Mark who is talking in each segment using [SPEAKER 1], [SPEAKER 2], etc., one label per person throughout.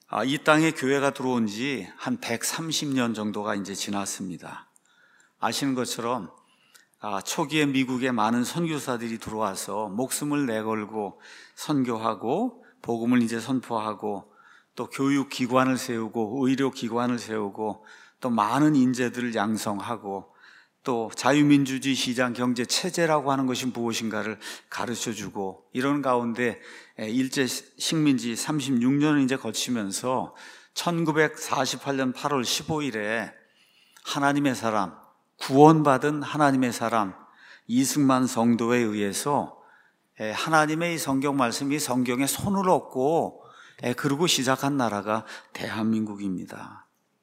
[SPEAKER 1] 이 땅에 교회가 들어온 지 한 130년 정도가 이제 지났습니다. 아시는 것처럼 초기에 미국에 많은 선교사들이 들어와서 목숨을 내걸고 선교하고 복음을 이제 선포하고 또 교육기관을 세우고 의료기관을 세우고 또 많은 인재들을 양성하고 또 자유민주주의 시장 경제 체제라고 하는 것이 무엇인가를 가르쳐주고 이런 가운데 일제 식민지 36년을 이제 거치면서 1948년 8월 15일에 하나님의 사람, 구원받은 하나님의 사람 이승만 성도에 의해서 하나님의 이 성경 말씀이 성경에 손을 얹고 그러고 시작한 나라가 대한민국입니다.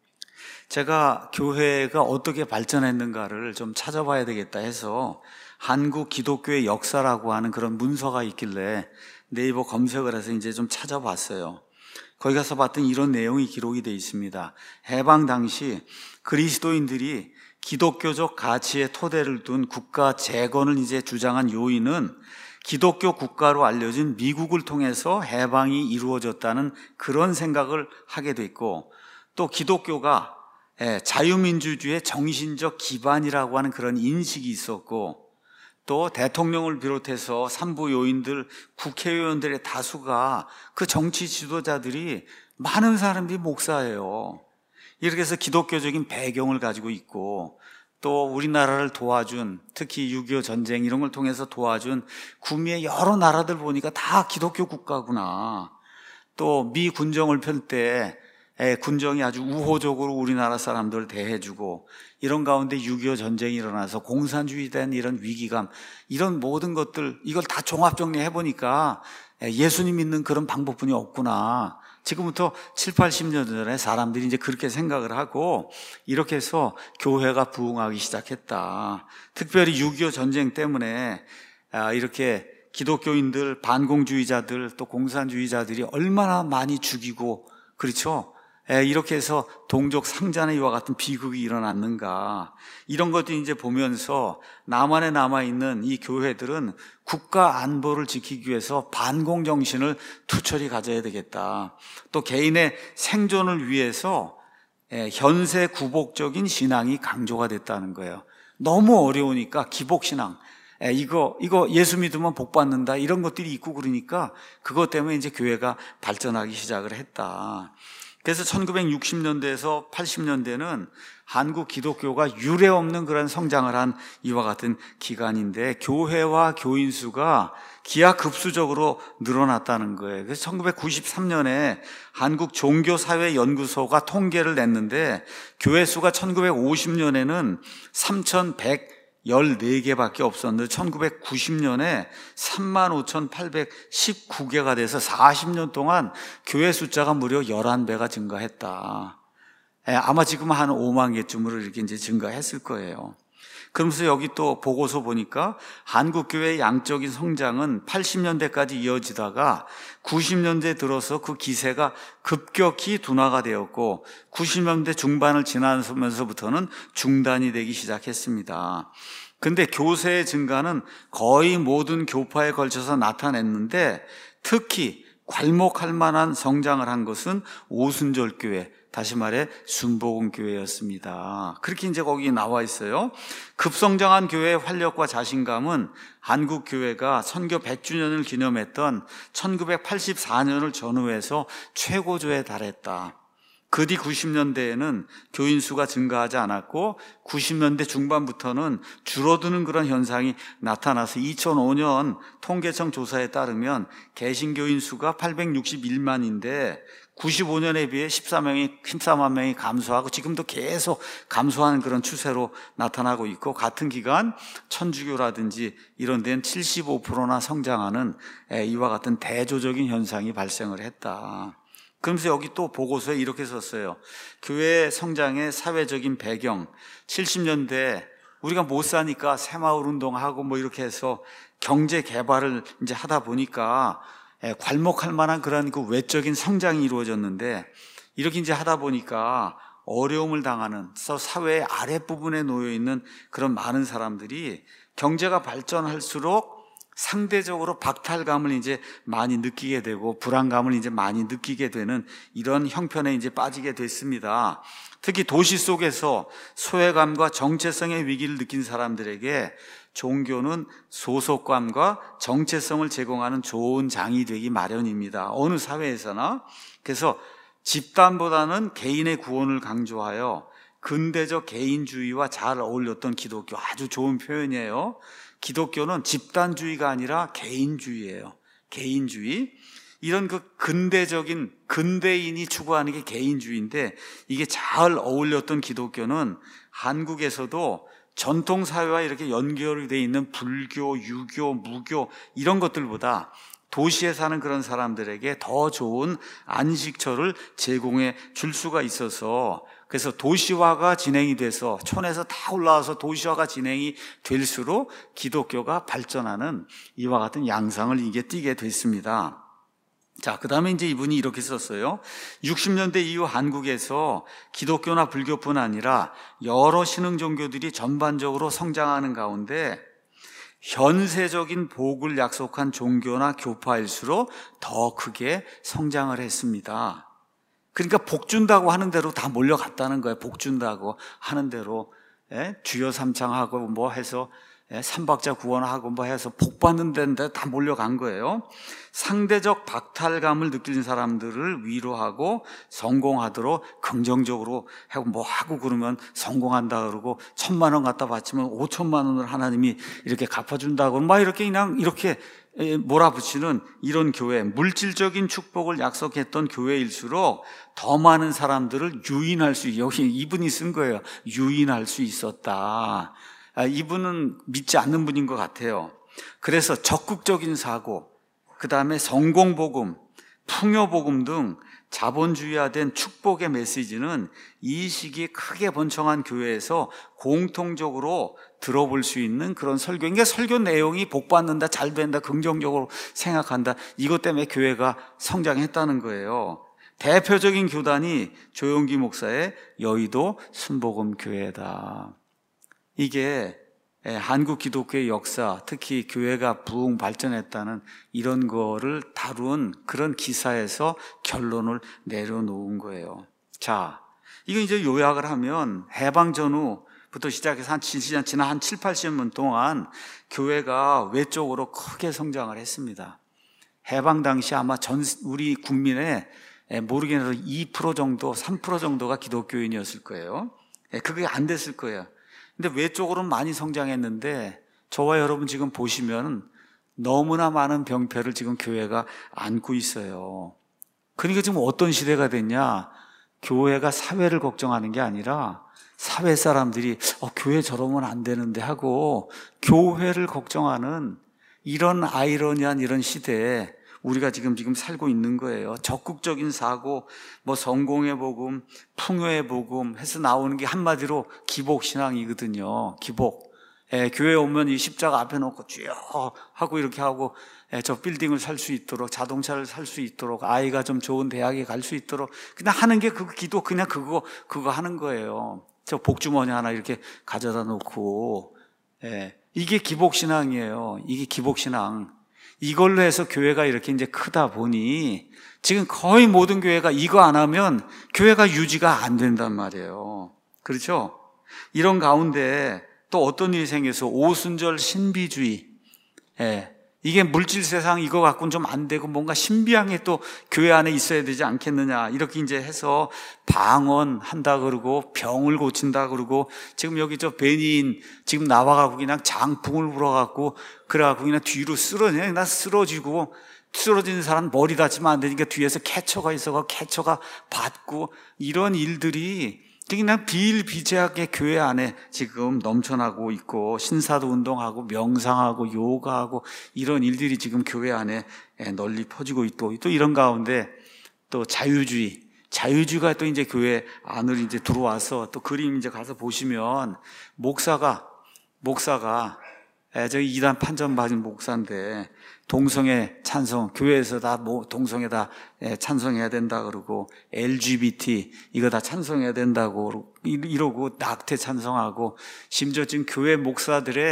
[SPEAKER 1] 제가 교회가 어떻게 발전했는가를 좀 찾아봐야 되겠다 해서 한국 기독교의 역사라고 하는 그런 문서가 있길래 네이버 검색을 해서 이제 좀 찾아봤어요. 거기 가서 봤더니 이런 내용이 기록이 되어 있습니다. 해방 당시 그리스도인들이 기독교적 가치의 토대를 둔 국가 재건을 이제 주장한 요인은 기독교 국가로 알려진 미국을 통해서 해방이 이루어졌다는 그런 생각을 하게 됐고, 또 기독교가 자유민주주의의 정신적 기반이라고 하는 그런 인식이 있었고, 또 대통령을 비롯해서 산부 요인들, 국회의원들의 다수가 그 정치 지도자들이 많은 사람들이 목사예요. 이렇게 해서 기독교적인 배경을 가지고 있고, 또 우리나라를 도와준, 특히 6.25 전쟁 이런 걸 통해서 도와준 구미의 여러 나라들 보니까 다 기독교 국가구나. 또 미 군정을 펼 때 군정이 아주 우호적으로 우리나라 사람들을 대해주고, 이런 가운데 6.25 전쟁이 일어나서 공산주의에 대한 이런 위기감, 이런 모든 것들, 이걸 다 종합정리해보니까 예수님 믿는 그런 방법뿐이 없구나. 지금부터 7, 80년 전에 사람들이 이제 그렇게 생각을 하고, 이렇게 해서 교회가 부흥하기 시작했다. 특별히 6.25 전쟁 때문에 이렇게 기독교인들, 반공주의자들, 또 공산주의자들이 얼마나 많이 죽이고, 그렇죠? 이렇게 해서 동족 상잔의 이와 같은 비극이 일어났는가, 이런 것들이 이제 보면서 남한에 남아있는 이 교회들은 국가 안보를 지키기 위해서 반공 정신을 투철히 가져야 되겠다. 또 개인의 생존을 위해서 현세 구복적인 신앙이 강조가 됐다는 거예요. 너무 어려우니까 기복신앙, 이거 예수 믿으면 복 받는다, 이런 것들이 있고, 그러니까 그것 때문에 이제 교회가 발전하기 시작을 했다. 그래서 1960년대에서 80년대는 한국 기독교가 유례없는 그런 성장을 한 이와 같은 기간인데, 교회와 교인 수가 기하급수적으로 늘어났다는 거예요. 그래서 1993년에 한국 종교사회연구소가 통계를 냈는데, 교회 수가 1950년에는 3,114개밖에 없었는데 1990년에 35,819개가 돼서 40년 동안 교회 숫자가 무려 11배가 증가했다. 아마 지금 한 5만 개쯤으로 이렇게 이제 증가했을 거예요. 그러면서 여기 또 보고서 보니까 한국교회의 양적인 성장은 80년대까지 이어지다가 90년대 들어서 그 기세가 급격히 둔화가 되었고, 90년대 중반을 지나면서부터는 중단이 되기 시작했습니다. 근데 교세의 증가는 거의 모든 교파에 걸쳐서 나타냈는데, 특히 괄목할 만한 성장을 한 것은 오순절교회, 다시 말해 순복음교회였습니다. 그렇게 이제 거기 나와 있어요. 급성장한 교회의 활력과 자신감은 한국 교회가 선교 100주년을 기념했던 1984년을 전후해서 최고조에 달했다. 그 뒤 90년대에는 교인 수가 증가하지 않았고, 90년대 중반부터는 줄어드는 그런 현상이 나타나서 2005년 통계청 조사에 따르면 개신교인 수가 861만인데 95년에 비해 14만 명이 감소하고 지금도 계속 감소하는 그런 추세로 나타나고 있고, 같은 기간 천주교라든지 이런 데는 75%나 성장하는 이와 같은 대조적인 현상이 발생을 했다. 그러면서 여기 또 보고서에 이렇게 썼어요. 교회 성장의 사회적인 배경, 70년대 우리가 못 사니까 새마을 운동하고 뭐 이렇게 해서 경제 개발을 이제 하다 보니까 괄목할 만한 그런 그 외적인 성장이 이루어졌는데, 이렇게 이제 하다 보니까 어려움을 당하는 사회의 아랫부분에 놓여 있는 그런 많은 사람들이 경제가 발전할수록 상대적으로 박탈감을 이제 많이 느끼게 되고 불안감을 이제 많이 느끼게 되는 이런 형편에 이제 빠지게 됐습니다. 특히 도시 속에서 소외감과 정체성의 위기를 느낀 사람들에게 종교는 소속감과 정체성을 제공하는 좋은 장이 되기 마련입니다. 어느 사회에서나. 그래서 집단보다는 개인의 구원을 강조하여 근대적 개인주의와 잘 어울렸던 기독교, 아주 좋은 표현이에요. 기독교는 집단주의가 아니라 개인주의예요. 개인주의. 이런 그 근대적인 근대인이 추구하는 게 개인주의인데, 이게 잘 어울렸던 기독교는 한국에서도 전통사회와 이렇게 연결이 되어 있는 불교, 유교, 무교 이런 것들보다 도시에 사는 그런 사람들에게 더 좋은 안식처를 제공해 줄 수가 있어서, 그래서 도시화가 진행이 돼서 촌에서 다 올라와서 도시화가 진행이 될수록 기독교가 발전하는 이와 같은 양상을 이게 띠게 됐습니다. 자, 그 다음에 이제 이분이 이렇게 썼어요. 60년대 이후 한국에서 기독교나 불교뿐 아니라 여러 신흥 종교들이 전반적으로 성장하는 가운데 현세적인 복을 약속한 종교나 교파일수록 더 크게 성장을 했습니다. 그러니까 복 준다고 하는 대로 다 몰려갔다는 거예요. 복 준다고 하는 대로 주여 삼창하고 뭐 해서 삼박자 구원하고 뭐 해서 복 받는 데인데 다 몰려간 거예요. 상대적 박탈감을 느끼는 사람들을 위로하고 성공하도록 긍정적으로 하고 뭐 하고 그러면 성공한다 그러고 1,000만 원 갖다 바치면 5천만 원을 하나님이 이렇게 갚아준다고 막 이렇게 그냥 이렇게 몰아붙이는 이런 교회, 물질적인 축복을 약속했던 교회일수록 더 많은 사람들을 유인할 수, 여기 이분이 쓴 거예요. 유인할 수 있었다. 이분은 믿지 않는 분인 것 같아요. 그래서 적극적인 사고, 그 다음에 성공복음, 풍요복음 등 자본주의화된 축복의 메시지는 이 시기에 크게 번창한 교회에서 공통적으로 들어볼 수 있는 그런 설교. 그러니까 설교 내용이 복받는다, 잘 된다, 긍정적으로 생각한다. 이것 때문에 교회가 성장했다는 거예요. 대표적인 교단이 조용기 목사의 여의도 순복음교회다. 이게 한국 기독교의 역사, 특히 교회가 부흥 발전했다는 이런 거를 다룬 그런 기사에서 결론을 내려놓은 거예요. 자, 이거 이제 요약을 하면 해방 전후부터 시작해서 지난 한 7, 80년 동안 교회가 외적으로 크게 성장을 했습니다. 해방 당시 아마 우리 국민의 모르겠는데 2% 정도, 3% 정도가 기독교인이었을 거예요. 그게 안 됐을 거예요. 근데 외적으로는 많이 성장했는데 저와 여러분 지금 보시면 너무나 많은 병폐를 지금 교회가 안고 있어요. 그러니까 지금 어떤 시대가 됐냐? 교회가 사회를 걱정하는 게 아니라 사회 사람들이 교회 저러면 안 되는데 하고 교회를 걱정하는 이런 아이러니한 이런 시대에 우리가 지금 살고 있는 거예요. 적극적인 사고, 뭐 성공의 복음, 풍요의 복음 해서 나오는 게 한마디로 기복신앙이거든요. 기복. 교회 오면 이 십자가 앞에 놓고 주여 하고 이렇게 하고 저 빌딩을 살 수 있도록, 자동차를 살 수 있도록, 아이가 좀 좋은 대학에 갈 수 있도록 그냥 하는 게 그 기도, 그냥 그거 하는 거예요. 저 복주머니 하나 이렇게 가져다 놓고, 이게 기복신앙이에요. 이게 기복신앙. 이걸로 해서 교회가 이렇게 이제 크다 보니 지금 거의 모든 교회가 이거 안 하면 교회가 유지가 안 된단 말이에요. 그렇죠? 이런 가운데 또 어떤 일이 생겨서 오순절 신비주의, 이게 물질 세상 이거 갖고는 좀 안 되고 뭔가 신비한 게 또 교회 안에 있어야 되지 않겠느냐 이렇게 이제 해서 방언한다 그러고 병을 고친다 그러고 지금 여기 저 베니인 지금 나와가고 그냥 장풍을 불어갖고 그래갖고 그냥 뒤로 쓰러지고 쓰러진 사람 머리 다치면 안 되니까 뒤에서 캐쳐가 있어가 캐쳐가 받고 이런 일들이 그냥 비일비재하게 교회 안에 지금 넘쳐나고 있고 신사도 운동하고 명상하고 요가하고 이런 일들이 지금 교회 안에 널리 퍼지고 있고 또 이런 가운데 또 자유주의가 또 이제 교회 안으로 이제 들어와서 또 그림 이제 가서 보시면 목사가 저기 이단 판전 받은 목사인데 동성애 찬성, 교회에서 다 동성애 다 찬성해야 된다 그러고 LGBT 이거 다 찬성해야 된다고 이러고 낙태 찬성하고 심지어 지금 교회 목사들의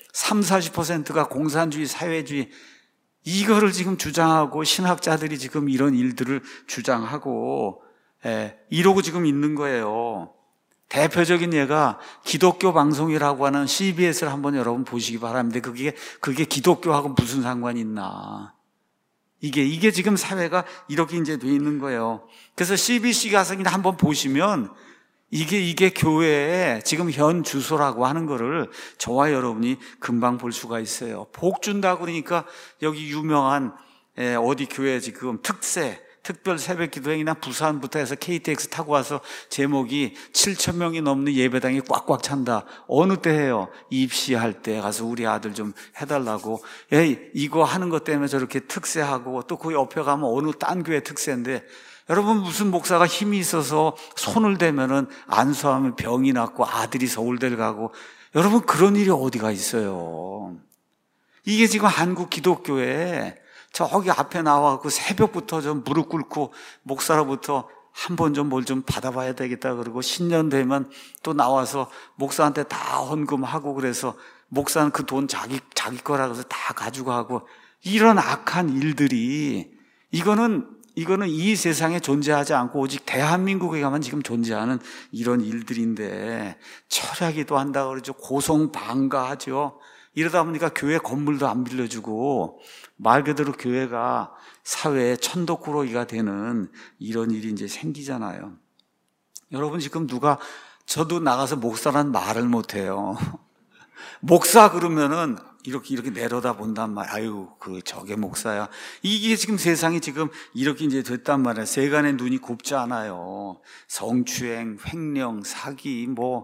[SPEAKER 1] 40%가 공산주의, 사회주의, 이거를 지금 주장하고 신학자들이 지금 이런 일들을 주장하고 이러고 지금 있는 거예요. 대표적인 예가 기독교 방송이라고 하는 CBS를 한번 여러분 보시기 바랍니다. 그게 기독교하고 무슨 상관이 있나. 이게 지금 사회가 이렇게 이제 돼 있는 거예요. 그래서 CBC 가서 그냥 한번 보시면 이게 교회의 지금 현 주소라고 하는 거를 저와 여러분이 금방 볼 수가 있어요. 복 준다고 그러니까 여기 유명한 어디 교회 지금 특별 새벽 기도회나 부산부터 해서 KTX 타고 와서 제목이 7,000명이 넘는 예배당이 꽉꽉 찬다. 어느 때 해요? 입시할 때 가서 우리 아들 좀 해달라고. 이거 하는 것 때문에 저렇게 특세하고 또 그 옆에 가면 어느 딴 교회 특세인데 여러분 무슨 목사가 힘이 있어서 손을 대면은 안수하면 병이 낫고 아들이 서울대를 가고 여러분 그런 일이 어디가 있어요. 이게 지금 한국 기독교에 저기 앞에 나와서 새벽부터 좀 무릎 꿇고 목사로부터 한번 좀 뭘 좀 받아봐야 되겠다 그러고 신년 되면 또 나와서 목사한테 다 헌금하고 그래서 목사는 그 돈 자기 거라 그래서 다 가지고 하고 이런 악한 일들이 이거는 이 세상에 존재하지 않고 오직 대한민국에만 지금 존재하는 이런 일들인데 철야기도 한다고 그러죠. 고성방가하죠. 이러다 보니까 교회 건물도 안 빌려주고 말 그대로 교회가 사회의 천덕꾸러기가 되는 이런 일이 이제 생기잖아요. 여러분 지금 저도 나가서 목사란 말을 못해요. 목사 그러면은 이렇게 내려다 본단 말이야. 아유, 저게 목사야. 이게 지금 세상이 지금 이렇게 이제 됐단 말이야. 세간의 눈이 곱지 않아요. 성추행, 횡령, 사기,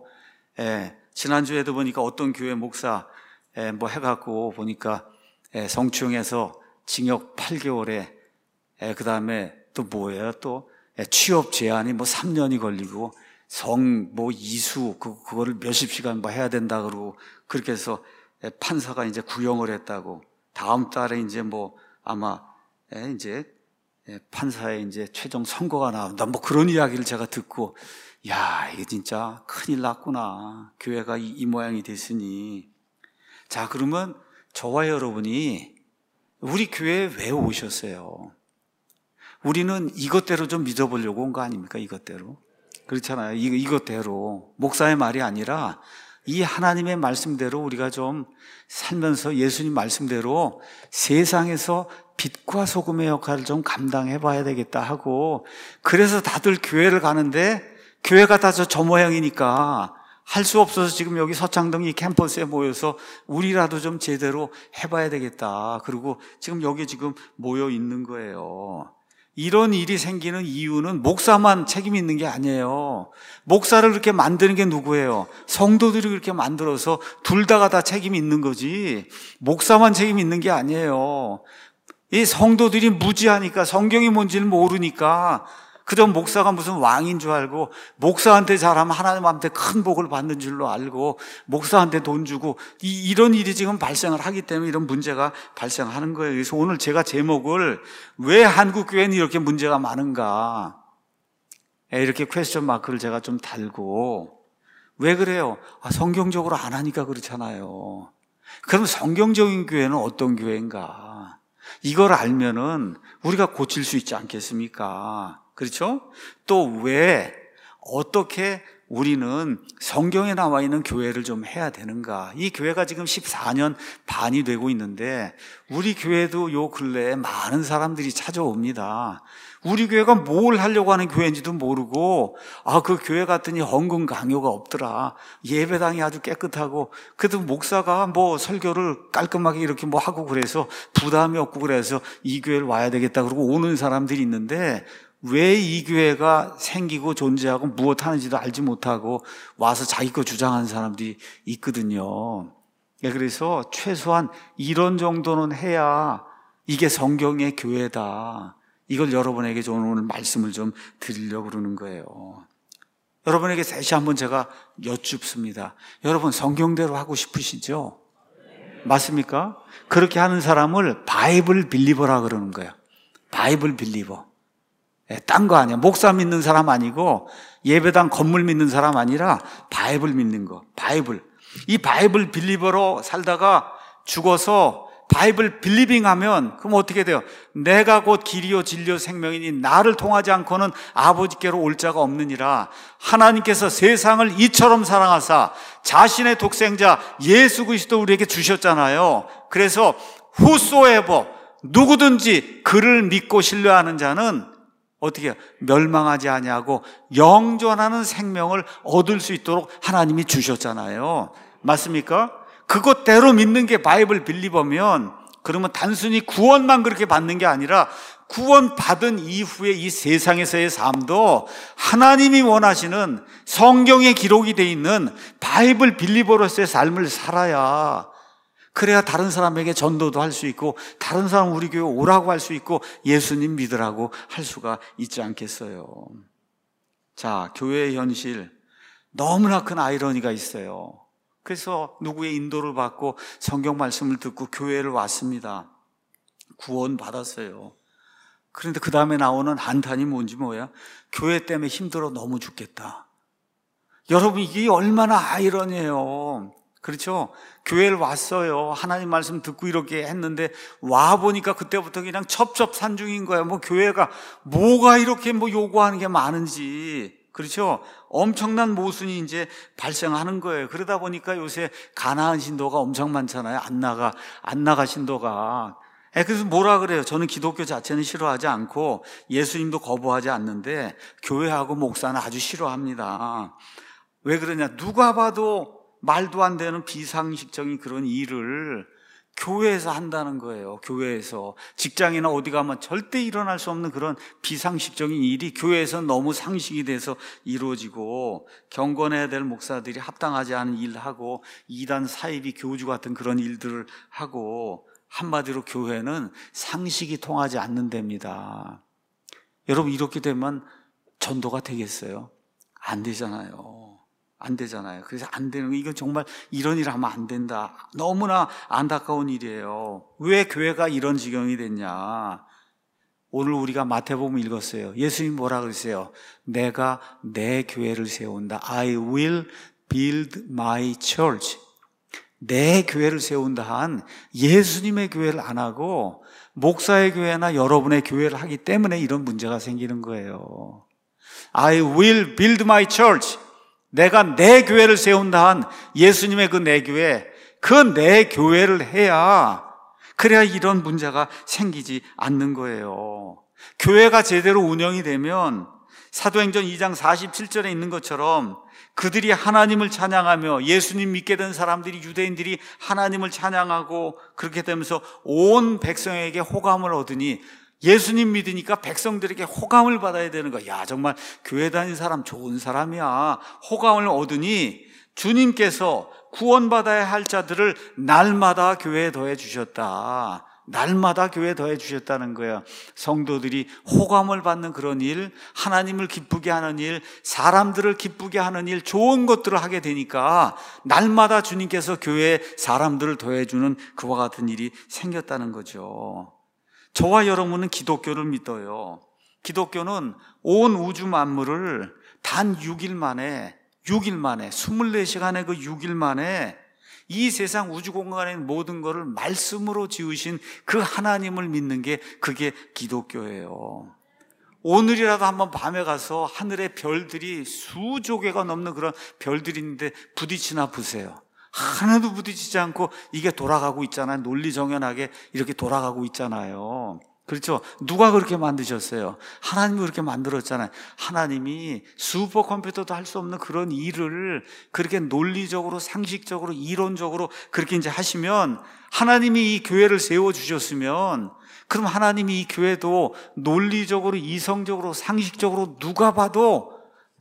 [SPEAKER 1] 지난주에도 보니까 어떤 교회 목사, 해갖고 보니까, 성추행해서 징역 8개월에, 그 다음에 또 뭐예요? 또, 취업 제한이 3년이 걸리고, 이수, 그거를 몇십 시간 해야 된다 그러고, 그렇게 해서 판사가 이제 구형을 했다고. 다음 달에 이제 아마, 이제, 판사의 이제 최종 선고가 나온다. 그런 이야기를 제가 듣고, 야, 이게 진짜 큰일 났구나. 교회가 이 모양이 됐으니. 자, 그러면 저와 여러분이 우리 교회에 왜 오셨어요? 우리는 이것대로 좀 믿어보려고 온 거 아닙니까? 이것대로. 그렇잖아요. 이것대로. 목사의 말이 아니라 이 하나님의 말씀대로 우리가 좀 살면서 예수님 말씀대로 세상에서 빛과 소금의 역할을 좀 감당해 봐야 되겠다 하고 그래서 다들 교회를 가는데 교회가 다 저 모양이니까 할 수 없어서 지금 여기 서창동 이 캠퍼스에 모여서 우리라도 좀 제대로 해봐야 되겠다. 그리고 지금 여기 지금 모여 있는 거예요. 이런 일이 생기는 이유는 목사만 책임이 있는 게 아니에요. 목사를 그렇게 만드는 게 누구예요? 성도들이 그렇게 만들어서 둘 다가 다 책임이 있는 거지 목사만 책임이 있는 게 아니에요. 이 성도들이 무지하니까 성경이 뭔지를 모르니까 그저 목사가 무슨 왕인 줄 알고 목사한테 잘하면 하나님한테 큰 복을 받는 줄로 알고 목사한테 돈 주고 이런 일이 지금 발생을 하기 때문에 이런 문제가 발생하는 거예요. 그래서 오늘 제가 제목을 왜 한국 교회는 이렇게 문제가 많은가 이렇게 퀘스천 마크를 제가 좀 달고 왜 그래요? 성경적으로 안 하니까 그렇잖아요. 그럼 성경적인 교회는 어떤 교회인가? 이걸 알면은 우리가 고칠 수 있지 않겠습니까? 그렇죠? 또 왜, 어떻게 우리는 성경에 나와 있는 교회를 좀 해야 되는가? 이 교회가 지금 14년 반이 되고 있는데, 우리 교회도 요 근래에 많은 사람들이 찾아옵니다. 우리 교회가 뭘 하려고 하는 교회인지도 모르고, 그 교회 갔더니 헌금 강요가 없더라. 예배당이 아주 깨끗하고, 그래도 목사가 설교를 깔끔하게 이렇게 하고 그래서 부담이 없고 그래서 이 교회를 와야 되겠다. 그러고 오는 사람들이 있는데, 왜 이 교회가 생기고 존재하고 무엇 하는지도 알지 못하고 와서 자기 거 주장하는 사람들이 있거든요. 그래서 최소한 이런 정도는 해야 이게 성경의 교회다. 이걸 여러분에게 저는 오늘 말씀을 좀 드리려고 그러는 거예요. 여러분에게 다시 한번 제가 여쭙습니다. 여러분 성경대로 하고 싶으시죠? 맞습니까? 그렇게 하는 사람을 바이블 빌리버라 그러는 거예요. 바이블 빌리버. 딴 거 아니야. 목사 믿는 사람 아니고 예배당 건물 믿는 사람 아니라 바이블 믿는 거. 바이블. 이 바이블 빌리버로 살다가 죽어서 바이블 빌리빙 하면 그럼 어떻게 돼요? 내가 곧 길이요 진리요 생명이니 나를 통하지 않고는 아버지께로 올 자가 없느니라. 하나님께서 세상을 이처럼 사랑하사 자신의 독생자 예수 그리스도 우리에게 주셨잖아요. 그래서 whosoever 누구든지 그를 믿고 신뢰하는 자는 어떻게 해요? 멸망하지 아니하고 영존하는 생명을 얻을 수 있도록 하나님이 주셨잖아요. 맞습니까? 그것대로 믿는 게 바이블 빌리버면, 그러면 단순히 구원만 그렇게 받는 게 아니라 구원 받은 이후에 이 세상에서의 삶도 하나님이 원하시는 성경에 기록이 되어 있는 바이블 빌리버로서의 삶을 살아야, 그래야 다른 사람에게 전도도 할 수 있고 다른 사람 우리 교회 오라고 할 수 있고 예수님 믿으라고 할 수가 있지 않겠어요. 자, 교회의 현실 너무나 큰 아이러니가 있어요. 그래서 누구의 인도를 받고 성경 말씀을 듣고 교회를 왔습니다. 구원 받았어요. 그런데 그 다음에 나오는 한탄이 뭔지 뭐야? 교회 때문에 힘들어 너무 죽겠다. 여러분, 이게 얼마나 아이러니해요. 그렇죠? 교회를 왔어요. 하나님 말씀 듣고 이렇게 했는데 와보니까 그때부터 그냥 첩첩산중인 거예요. 뭐 교회가 뭐가 이렇게 뭐 요구하는 게 많은지. 그렇죠? 엄청난 모순이 이제 발생하는 거예요. 그러다 보니까 요새 가나안 신도가 엄청 많잖아요. 안 나가 신도가. 그래서 뭐라 그래요? 저는 기독교 자체는 싫어하지 않고 예수님도 거부하지 않는데 교회하고 목사는 아주 싫어합니다. 왜 그러냐? 누가 봐도 말도 안 되는 비상식적인 그런 일을 교회에서 한다는 거예요. 교회에서. 직장이나 어디 가면 절대 일어날 수 없는 그런 비상식적인 일이 교회에서 너무 상식이 돼서 이루어지고, 경건해야 될 목사들이 합당하지 않은 일을 하고 이단 사이비 교주 같은 그런 일들을 하고, 한마디로 교회는 상식이 통하지 않는 데입니다. 여러분, 이렇게 되면 전도가 되겠어요? 안 되잖아요. 안 되잖아요. 그래서 안 되는 거, 이건 정말 이런 일 하면 안 된다. 너무나 안타까운 일이에요. 왜 교회가 이런 지경이 됐냐? 오늘 우리가 마태복음 읽었어요. 예수님 뭐라 그러세요? 내가 내 교회를 세운다. I will build my church. 내 교회를 세운다 한 예수님의 교회를 안 하고 목사의 교회나 여러분의 교회를 하기 때문에 이런 문제가 생기는 거예요. I will build my church. 내가 내 교회를 세운다 한 예수님의 그 내 교회, 그 내 교회를 해야, 그래야 이런 문제가 생기지 않는 거예요. 교회가 제대로 운영이 되면 사도행전 2장 47절에 있는 것처럼 그들이 하나님을 찬양하며, 예수님 믿게 된 사람들이, 유대인들이 하나님을 찬양하고 그렇게 되면서 온 백성에게 호감을 얻으니, 예수님 믿으니까 백성들에게 호감을 받아야 되는 거야. 야, 정말 교회 다니는 사람 좋은 사람이야. 호감을 얻으니 주님께서 구원받아야 할 자들을 날마다 교회에 더해 주셨다. 날마다 교회에 더해 주셨다는 거예요. 성도들이 호감을 받는 그런 일, 하나님을 기쁘게 하는 일, 사람들을 기쁘게 하는 일, 좋은 것들을 하게 되니까 날마다 주님께서 교회에 사람들을 더해주는 그와 같은 일이 생겼다는 거죠. 저와 여러분은 기독교를 믿어요. 기독교는 온 우주 만물을 단 6일 만에 24시간의 그 6일 만에 이 세상 우주 공간에 있는 모든 것을 말씀으로 지으신 그 하나님을 믿는 게, 그게 기독교예요. 오늘이라도 한번 밤에 가서 하늘의 별들이 수조 개가 넘는 그런 별들이 있는데 부딪히나 보세요. 하나도 부딪히지 않고 이게 돌아가고 있잖아요. 논리정연하게 이렇게 돌아가고 있잖아요. 그렇죠? 누가 그렇게 만드셨어요? 하나님이 그렇게 만들었잖아요. 하나님이 슈퍼컴퓨터도 할 수 없는 그런 일을 그렇게 논리적으로, 상식적으로, 이론적으로 그렇게 이제 하시면, 하나님이 이 교회를 세워주셨으면, 그럼 하나님이 이 교회도 논리적으로, 이성적으로, 상식적으로 누가 봐도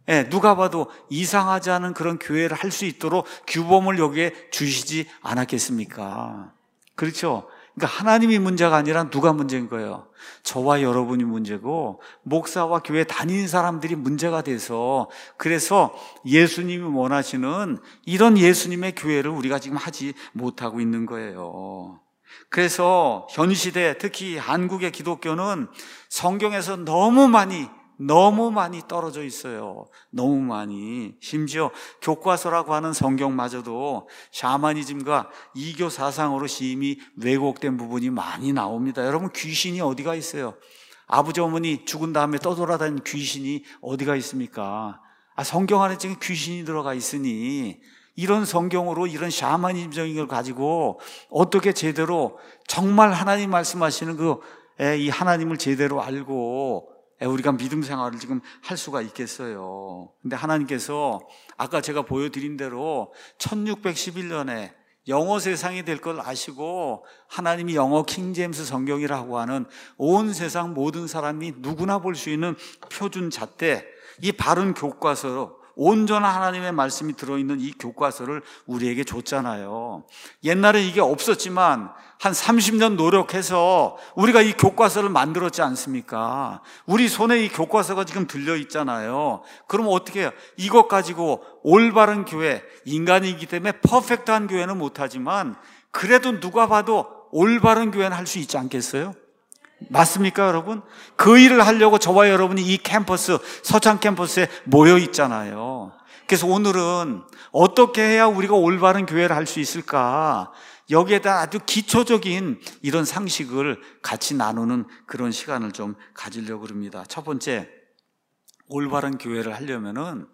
[SPEAKER 1] 이상하지 않은 그런 교회를 할 수 있도록 규범을 여기에 주시지 않았겠습니까? 그렇죠? 그러니까 하나님이 문제가 아니라 누가 문제인 거예요? 저와 여러분이 문제고, 목사와 교회 다니는 사람들이 문제가 돼서, 그래서 예수님이 원하시는 이런 예수님의 교회를 우리가 지금 하지 못하고 있는 거예요. 그래서 현 시대, 특히 한국의 기독교는 성경에서 너무 많이 너무 많이 떨어져 있어요. 너무 많이. 심지어 교과서라고 하는 성경마저도 샤머니즘과 이교 사상으로 심히 왜곡된 부분이 많이 나옵니다. 여러분, 귀신이 어디가 있어요? 아버지 어머니 죽은 다음에 떠돌아다니는 귀신이 어디가 있습니까? 성경 안에 지금 귀신이 들어가 있으니 이런 성경으로 이런 샤머니즘적인 걸 가지고 어떻게 제대로 정말 하나님 말씀하시는 이 하나님을 제대로 알고 우리가 믿음 생활을 지금 할 수가 있겠어요. 근데 하나님께서 아까 제가 보여드린 대로 1611년에 영어 세상이 될 걸 아시고 하나님이 영어 킹제임스 성경이라고 하는 온 세상 모든 사람이 누구나 볼 수 있는 표준 잣대, 이 바른 교과서, 온전한 하나님의 말씀이 들어있는 이 교과서를 우리에게 줬잖아요. 옛날에 이게 없었지만 한 30년 노력해서 우리가 이 교과서를 만들었지 않습니까? 우리 손에 이 교과서가 지금 들려있잖아요. 그럼 어떻게 해요? 이것 가지고 올바른 교회, 인간이기 때문에 퍼펙트한 교회는 못하지만 그래도 누가 봐도 올바른 교회는 할 수 있지 않겠어요? 맞습니까, 여러분? 그 일을 하려고 저와 여러분이 이 캠퍼스, 서창 캠퍼스에 모여 있잖아요. 그래서 오늘은 어떻게 해야 우리가 올바른 교회를 할 수 있을까? 여기에 대한 아주 기초적인 이런 상식을 같이 나누는 그런 시간을 좀 가지려고 합니다. 첫 번째, 올바른 교회를 하려면은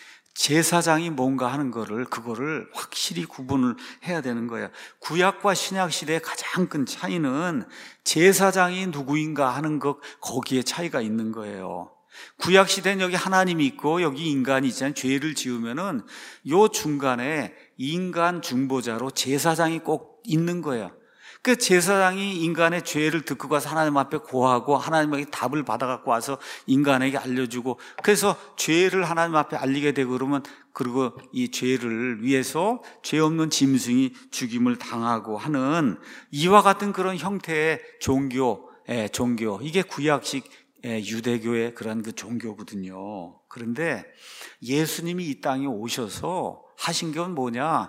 [SPEAKER 1] 제사장이 뭔가 하는 그거를 확실히 구분을 해야 되는 거예요. 구약과 신약 시대의 가장 큰 차이는 제사장이 누구인가 하는 거기에 차이가 있는 거예요. 구약 시대는 여기 하나님이 있고 여기 인간이 있잖아요. 죄를 지으면은 요 중간에 인간 중보자로 제사장이 꼭 있는 거예요. 그 제사장이 인간의 죄를 듣고 가서 하나님 앞에 고하고 하나님에게 답을 받아갖고 와서 인간에게 알려주고, 그래서 죄를 하나님 앞에 알리게 되고 그러면, 그리고 이 죄를 위해서 죄 없는 짐승이 죽임을 당하고 하는 이와 같은 그런 형태의 종교, 이게 구약식 유대교의 그런 그 종교거든요. 그런데 예수님이 이 땅에 오셔서 하신 건 뭐냐?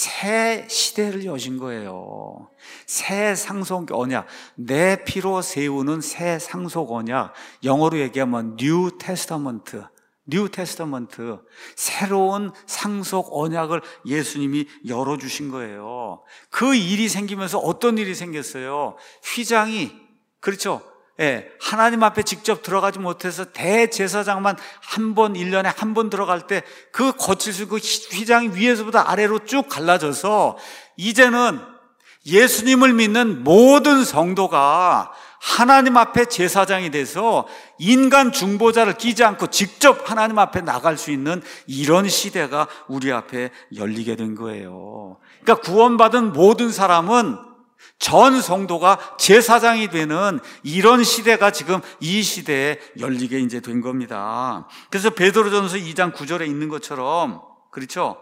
[SPEAKER 1] 새 시대를 여신 거예요. 새 상속 언약, 내 피로 세우는 새 상속 언약, 영어로 얘기하면 New Testament, 새로운 상속 언약을 예수님이 열어주신 거예요. 그 일이 생기면서 어떤 일이 생겼어요? 휘장이, 그렇죠? 하나님 앞에 직접 들어가지 못해서 대제사장만 1년에 한 번 들어갈 때 그 거칠 수 있고 휘장이 위에서부터 아래로 쭉 갈라져서 이제는 예수님을 믿는 모든 성도가 하나님 앞에 제사장이 돼서 인간 중보자를 끼지 않고 직접 하나님 앞에 나갈 수 있는 이런 시대가 우리 앞에 열리게 된 거예요. 그러니까 구원받은 모든 사람은 전 성도가 제사장이 되는 이런 시대가 지금 이 시대에 열리게 이제 된 겁니다. 그래서 베드로전서 2장 9절에 있는 것처럼, 그렇죠?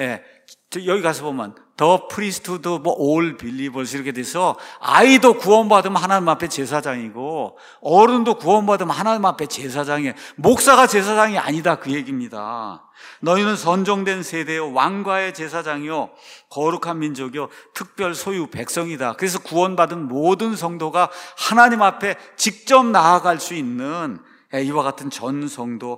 [SPEAKER 1] 여기 가서 보면 The priesthood of all believers 이렇게 돼서 아이도 구원받으면 하나님 앞에 제사장이고 어른도 구원받으면 하나님 앞에 제사장이에요. 목사가 제사장이 아니다, 그 얘기입니다. 너희는 선정된 세대요, 왕과의 제사장이요, 거룩한 민족이요, 특별 소유 백성이다. 그래서 구원받은 모든 성도가 하나님 앞에 직접 나아갈 수 있는 이와 같은 전 성도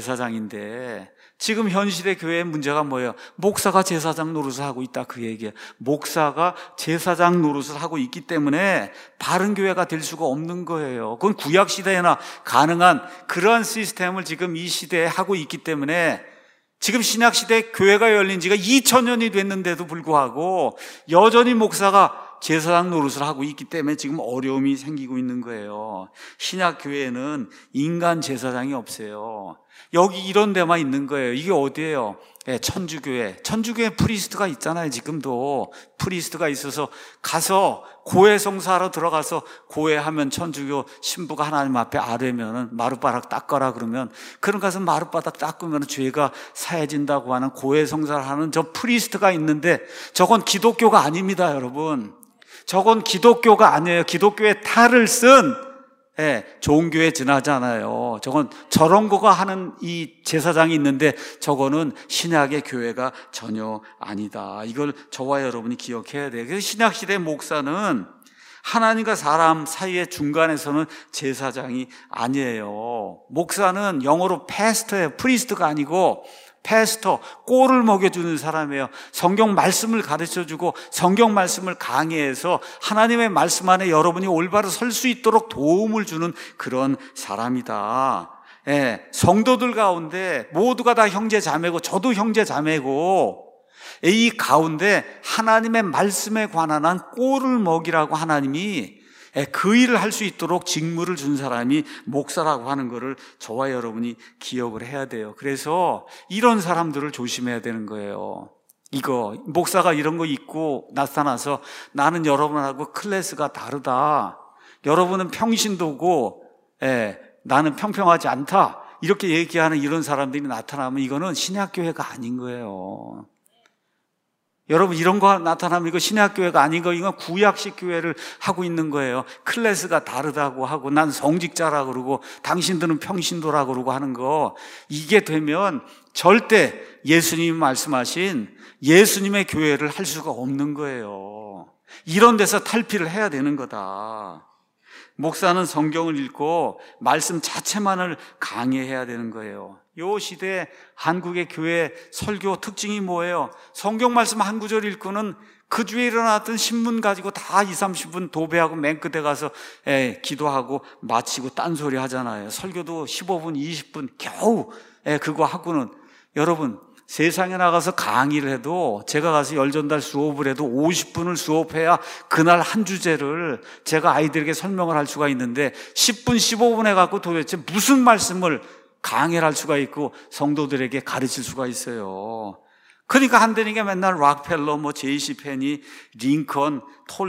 [SPEAKER 1] 제사장인데, 지금 현 시대 교회의 문제가 뭐예요? 목사가 제사장 노릇을 하고 있다, 그 얘기예요. 목사가 제사장 노릇을 하고 있기 때문에 바른 교회가 될 수가 없는 거예요. 그건 구약 시대에나 가능한 그러한 시스템을 지금 이 시대에 하고 있기 때문에 지금 신약 시대에 교회가 열린 지가 2000년이 됐는데도 불구하고 여전히 목사가 제사장 노릇을 하고 있기 때문에 지금 어려움이 생기고 있는 거예요. 신약 교회에는 인간 제사장이 없어요. 여기 이런 데만 있는 거예요. 이게 어디예요? 천주교회. 천주교회 프리스트가 있잖아요. 지금도 프리스트가 있어서 가서 고해성사하러 들어가서 고해하면 천주교 신부가 하나님 앞에 아뢰면은 마룻바닥 닦아라 그러면, 그런 가서 마룻바닥 닦으면 죄가 사해진다고 하는 고해성사를 하는 저 프리스트가 있는데, 저건 기독교가 아닙니다, 여러분. 저건 기독교가 아니에요. 기독교의 탈을 쓴 좋은 교회 지나잖아요. 저건 저런 거가 하는 이 제사장이 있는데 저거는 신약의 교회가 전혀 아니다. 이걸 저와 여러분이 기억해야 돼요. 그래서 신약 시대 목사는 하나님과 사람 사이의 중간에서는 제사장이 아니에요. 목사는 영어로 패스터예요. 프리스트가 아니고 패스터, 꼴을 먹여주는 사람이에요. 성경 말씀을 가르쳐주고 성경 말씀을 강해해서 하나님의 말씀 안에 여러분이 올바로 설 수 있도록 도움을 주는 그런 사람이다. 예, 성도들 가운데 모두가 다 형제 자매고 저도 형제 자매고 이 가운데 하나님의 말씀에 관한 한 꼴을 먹이라고 하나님이 그 일을 할 수 있도록 직무를 준 사람이 목사라고 하는 것을 저와 여러분이 기억을 해야 돼요. 그래서 이런 사람들을 조심해야 되는 거예요. 이거 목사가 이런 거 입고 나타나서 나는 여러분하고 클래스가 다르다, 여러분은 평신도고 나는 평평하지 않다, 이렇게 얘기하는 이런 사람들이 나타나면 이거는 신약교회가 아닌 거예요. 여러분, 이런 거 나타나면 이거 신약교회가 아닌 거, 이건 구약식 교회를 하고 있는 거예요. 클래스가 다르다고 하고 난 성직자라고 그러고 당신들은 평신도라고 그러고 하는 거, 이게 되면 절대 예수님이 말씀하신 예수님의 교회를 할 수가 없는 거예요. 이런 데서 탈피를 해야 되는 거다. 목사는 성경을 읽고 말씀 자체만을 강해해야 되는 거예요. 이 시대 한국의 교회 설교 특징이 뭐예요? 성경 말씀 한 구절 읽고는 그 주에 일어났던 신문 가지고 다 20-30분 도배하고 맨 끝에 가서 기도하고 마치고 딴소리 하잖아요. 설교도 15분, 20분 겨우 그거 하고는, 여러분 세상에 나가서 강의를 해도, 제가 가서 열전달 수업을 해도 50분을 수업해야 그날 한 주제를 제가 아이들에게 설명을 할 수가 있는데 10분, 15분 해갖고 도대체 무슨 말씀을 강의를 할 수가 있고 성도들에게 가르칠 수가 있어요. 그러니까 안 되니까 맨날 락펠러, 제이시 페니, 링컨,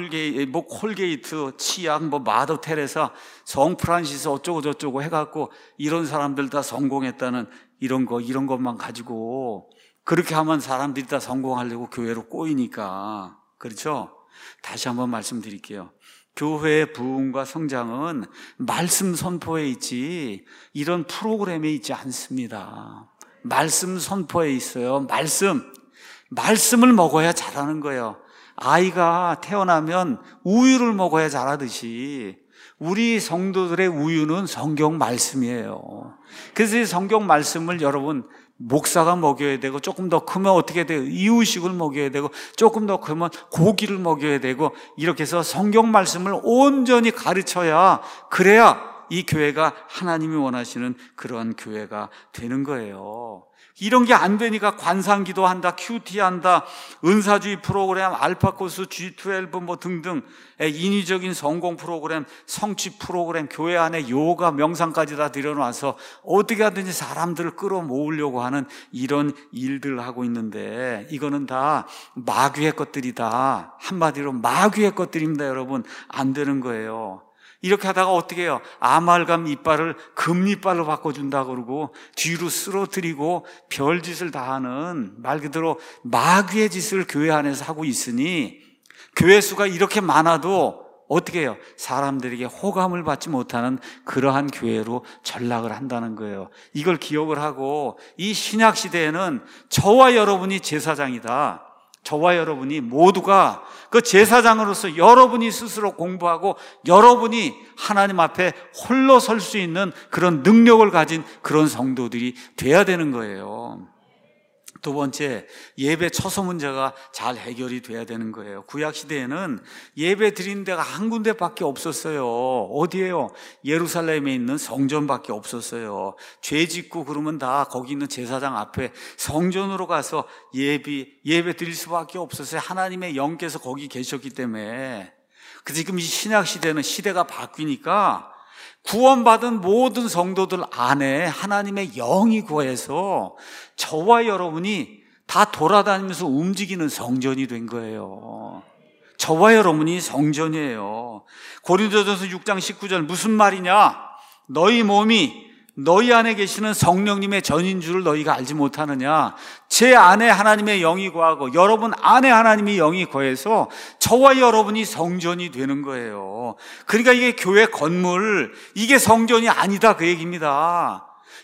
[SPEAKER 1] 콜게이트, 치약, 마더 테레사, 성 프란시스 어쩌고 저쩌고 해갖고 이런 사람들 다 성공했다는 이런 것만 가지고 그렇게 하면 사람들이 다 성공하려고 교회로 꼬이니까. 그렇죠? 다시 한번 말씀드릴게요. 교회의 부흥과 성장은 말씀 선포에 있지 이런 프로그램에 있지 않습니다. 말씀 선포에 있어요. 말씀을 먹어야 자라는 거예요. 아이가 태어나면 우유를 먹어야 자라듯이 우리 성도들의 우유는 성경 말씀이에요. 그래서 이 성경 말씀을 여러분 목사가 먹여야 되고, 조금 더 크면 어떻게 돼요? 이유식을 먹여야 되고, 조금 더 크면 고기를 먹여야 되고, 이렇게 해서 성경 말씀을 온전히 가르쳐야, 그래야 이 교회가 하나님이 원하시는 그러한 교회가 되는 거예요. 이런 게 안 되니까 관상기도 한다, 큐티 한다, 은사주의 프로그램, 알파코스, G12 등등 인위적인 성공 프로그램, 성취 프로그램, 교회 안에 요가, 명상까지 다 들여놔서 어떻게 하든지 사람들을 끌어모으려고 하는 이런 일들을 하고 있는데, 이거는 다 마귀의 것들이다. 한마디로 마귀의 것들입니다. 여러분, 안 되는 거예요. 이렇게 하다가 어떻게 해요? 아말감 이빨을 금이빨로 바꿔준다고 그러고 뒤로 쓰러뜨리고 별짓을 다 하는, 말 그대로 마귀의 짓을 교회 안에서 하고 있으니, 교회 수가 이렇게 많아도 어떻게 해요? 사람들에게 호감을 받지 못하는 그러한 교회로 전락을 한다는 거예요. 이걸 기억을 하고, 이 신약 시대에는 저와 여러분이 제사장이다. 저와 여러분이 모두가 그 제사장으로서 여러분이 스스로 공부하고 여러분이 하나님 앞에 홀로 설 수 있는 그런 능력을 가진 그런 성도들이 돼야 되는 거예요. 두 번째, 예배 처소 문제가 잘 해결이 돼야 되는 거예요. 구약시대에는 예배 드리는 데가 한 군데밖에 없었어요. 어디예요? 예루살렘에 있는 성전밖에 없었어요. 죄 짓고 그러면 다 거기 있는 제사장 앞에 성전으로 가서 예배 드릴 수밖에 없었어요. 하나님의 영께서 거기 계셨기 때문에. 지금 이 신약시대는 시대가 바뀌니까 구원받은 모든 성도들 안에 하나님의 영이 거해서 저와 여러분이 다 돌아다니면서 움직이는 성전이 된 거예요. 저와 여러분이 성전이에요. 고린도전서 6장 19절 무슨 말이냐? 너희 몸이 너희 안에 계시는 성령님의 전인 줄을 너희가 알지 못하느냐? 제 안에 하나님의 영이 거하고 여러분 안에 하나님의 영이 거해서 저와 여러분이 성전이 되는 거예요. 그러니까 이게 교회 건물, 이게 성전이 아니다 그 얘기입니다.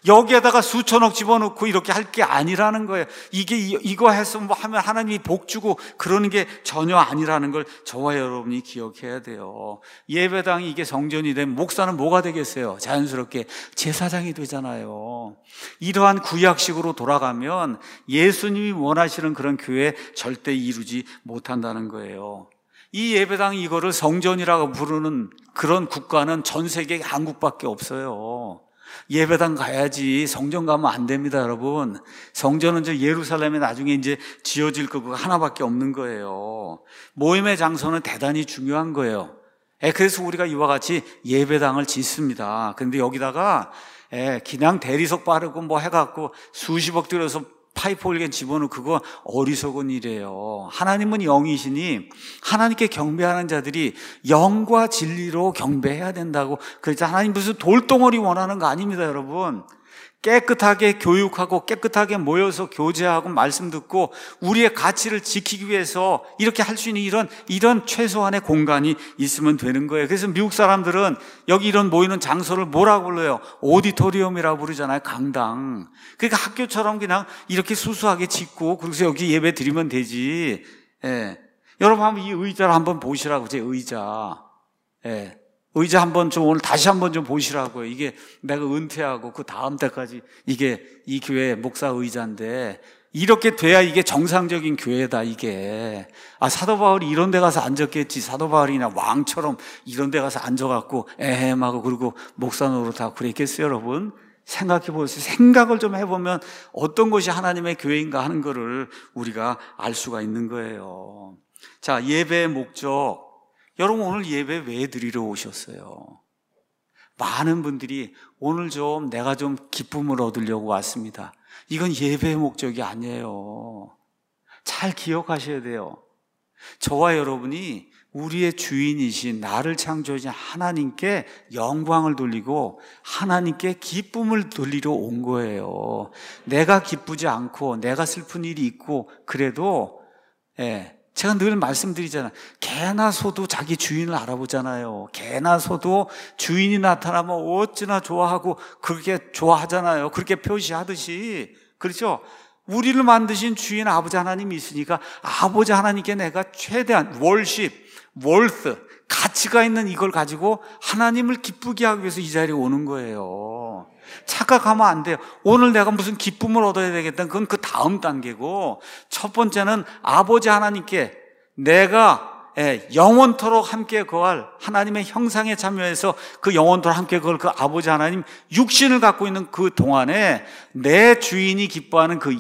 [SPEAKER 1] 여기에다가 수천억 집어넣고 이렇게 할 게 아니라는 거예요. 이거 해서 뭐 하면 하나님이 복 주고 그러는 게 전혀 아니라는 걸 저와 여러분이 기억해야 돼요. 예배당이 이게 성전이 되면 목사는 뭐가 되겠어요? 자연스럽게 제사장이 되잖아요. 이러한 구약식으로 돌아가면 예수님이 원하시는 그런 교회 절대 이루지 못한다는 거예요. 이 예배당 이거를 성전이라고 부르는 그런 국가는 전 세계 한국밖에 없어요. 예배당 가야지 성전 가면 안 됩니다, 여러분. 성전은 저 예루살렘에 나중에 이제 지어질 거고 하나밖에 없는 거예요. 모임의 장소는 대단히 중요한 거예요. 그래서 우리가 이와 같이 예배당을 짓습니다. 그런데 여기다가 그냥 대리석 바르고 뭐 해갖고 수십억 들여서 파이프 올겐 집어넣고 그거 어리석은 일이에요. 하나님은 영이시니 하나님께 경배하는 자들이 영과 진리로 경배해야 된다고. 그래서 하나님 무슨 돌덩어리 원하는 거 아닙니다, 여러분. 깨끗하게 교육하고 깨끗하게 모여서 교제하고 말씀 듣고 우리의 가치를 지키기 위해서 이렇게 할 수 있는 이런 최소한의 공간이 있으면 되는 거예요. 그래서 미국 사람들은 여기 이런 모이는 장소를 뭐라고 불러요? 오디토리움이라고 부르잖아요. 강당. 그러니까 학교처럼 그냥 이렇게 수수하게 짓고 그래서 여기 예배 드리면 되지. 여러분 한번 이 의자를 한번 보시라고. 제 의자. 의자 한번 좀 오늘 다시 한번 좀 보시라고요. 이게 내가 은퇴하고 그 다음 때까지 이게 이 교회 목사 의자인데 이렇게 돼야 이게 정상적인 교회다, 이게. 사도 바울이 이런 데 가서 앉았겠지. 사도 바울이나 왕처럼 이런 데 가서 앉아갖고 에헴하고 그리고 목사 노릇하고 그랬겠어요, 여러분? 생각해 보세요. 생각을 좀 해보면 어떤 것이 하나님의 교회인가 하는 거를 우리가 알 수가 있는 거예요. 자, 예배의 목적. 여러분 오늘 예배 왜 드리러 오셨어요? 많은 분들이 오늘 내가 좀 기쁨을 얻으려고 왔습니다. 이건 예배의 목적이 아니에요. 잘 기억하셔야 돼요. 저와 여러분이 우리의 주인이신 나를 창조하신 하나님께 영광을 돌리고 하나님께 기쁨을 돌리러 온 거예요. 내가 기쁘지 않고 내가 슬픈 일이 있고 그래도 제가 늘 말씀드리잖아요. 개나 소도 자기 주인을 알아보잖아요. 개나 소도 주인이 나타나면 어찌나 좋아하고 그렇게 좋아하잖아요. 그렇게 표시하듯이. 그렇죠? 우리를 만드신 주인 아버지 하나님이 있으니까 아버지 하나님께 내가 최대한 월십, 월스, 가치가 있는 이걸 가지고 하나님을 기쁘게 하기 위해서 이 자리에 오는 거예요. 착각하면 안 돼요. 오늘 내가 무슨 기쁨을 얻어야 되겠다. 그건 그 다음 단계고, 첫 번째는 아버지 하나님께 내가 영원토록 함께 거할 하나님의 형상에 참여해서 그 영원토록 함께 거할 그 아버지 하나님 육신을 갖고 있는 그 동안에 내 주인이 기뻐하는 그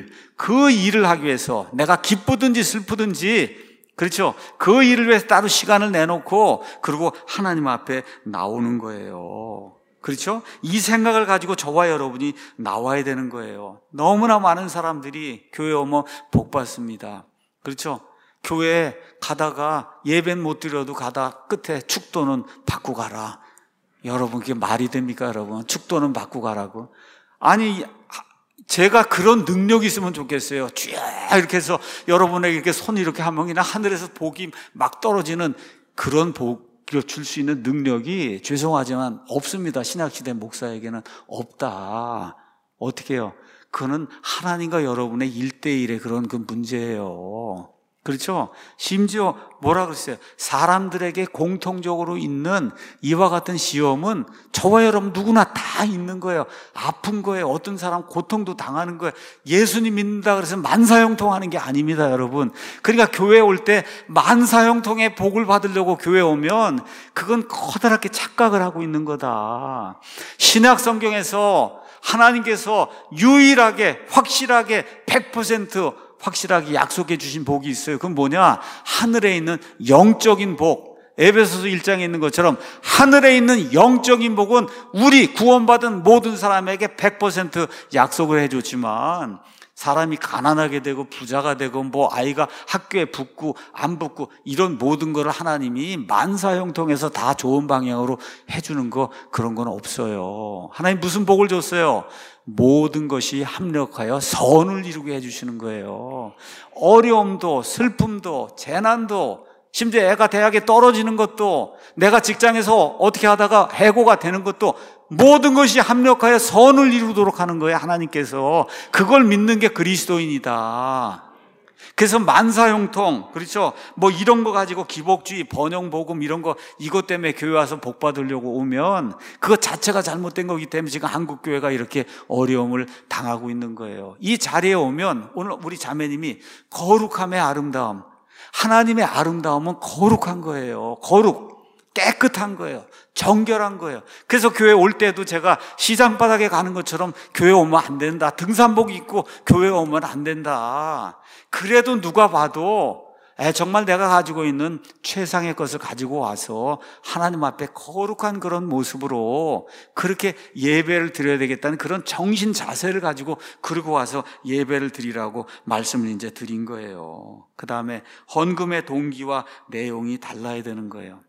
[SPEAKER 1] 일을 하기 위해서 내가 기쁘든지 슬프든지, 그렇죠? 그 일을 위해서 따로 시간을 내놓고 그리고 하나님 앞에 나오는 거예요. 그렇죠? 이 생각을 가지고 저와 여러분이 나와야 되는 거예요. 너무나 많은 사람들이 교회 오면 복 받습니다. 그렇죠? 교회에 가다가 예배는 못 드려도 가다 끝에 축도는 받고 가라. 여러분 그게 말이 됩니까, 여러분? 축도는 받고 가라고. 아니, 제가 그런 능력이 있으면 좋겠어요. 쭉 이렇게 해서 여러분에게 이렇게 손 이렇게 하면 그냥 하늘에서 복이 막 떨어지는 그런 복을 줄 수 있는 능력이 죄송하지만 없습니다. 신약시대 목사에게는 없다. 어떻게 해요? 그거는 하나님과 여러분의 1대1의 그런 그 문제예요. 그렇죠? 심지어 뭐라 그랬어요? 사람들에게 공통적으로 있는 이와 같은 시험은 저와 여러분 누구나 다 있는 거예요. 아픈 거예요. 어떤 사람 고통도 당하는 거예요. 예수님 믿는다 그래서 만사형통하는 게 아닙니다, 여러분. 그러니까 교회에 올 때 만사형통의 복을 받으려고 교회에 오면 그건 커다랗게 착각을 하고 있는 거다. 신약 성경에서 하나님께서 유일하게 확실하게 100% 확실하게 약속해 주신 복이 있어요. 그건 뭐냐? 하늘에 있는 영적인 복. 에베소서 1장에 있는 것처럼 하늘에 있는 영적인 복은 우리 구원받은 모든 사람에게 100% 약속을 해줬지만 사람이 가난하게 되고 부자가 되고 뭐 아이가 학교에 붙고 안 붙고 이런 모든 거를 하나님이 만사형통해서 다 좋은 방향으로 해주는 거 그런 건 없어요. 하나님 무슨 복을 줬어요? 모든 것이 합력하여 선을 이루게 해주시는 거예요. 어려움도 슬픔도 재난도 심지어 애가 대학에 떨어지는 것도, 내가 직장에서 어떻게 하다가 해고가 되는 것도 모든 것이 합력하여 선을 이루도록 하는 거예요, 하나님께서. 그걸 믿는 게 그리스도인이다. 그래서 만사형통, 그렇죠? 뭐 이런 거 가지고 기복주의, 번영복음 이런 거, 이것 때문에 교회 와서 복 받으려고 오면 그것 자체가 잘못된 거기 때문에 지금 한국교회가 이렇게 어려움을 당하고 있는 거예요. 이 자리에 오면 오늘 우리 자매님이 거룩함의 아름다움, 하나님의 아름다움은 거룩한 거예요. 거룩, 깨끗한 거예요. 정결한 거예요. 그래서 교회 올 때도 제가 시장 바닥에 가는 것처럼 교회 오면 안 된다, 등산복 입고 교회 오면 안 된다. 그래도 누가 봐도 정말 내가 가지고 있는 최상의 것을 가지고 와서 하나님 앞에 거룩한 그런 모습으로 그렇게 예배를 드려야 되겠다는 그런 정신 자세를 가지고 그러고 와서 예배를 드리라고 말씀을 이제 드린 거예요. 그 다음에 헌금의 동기와 내용이 달라야 되는 거예요.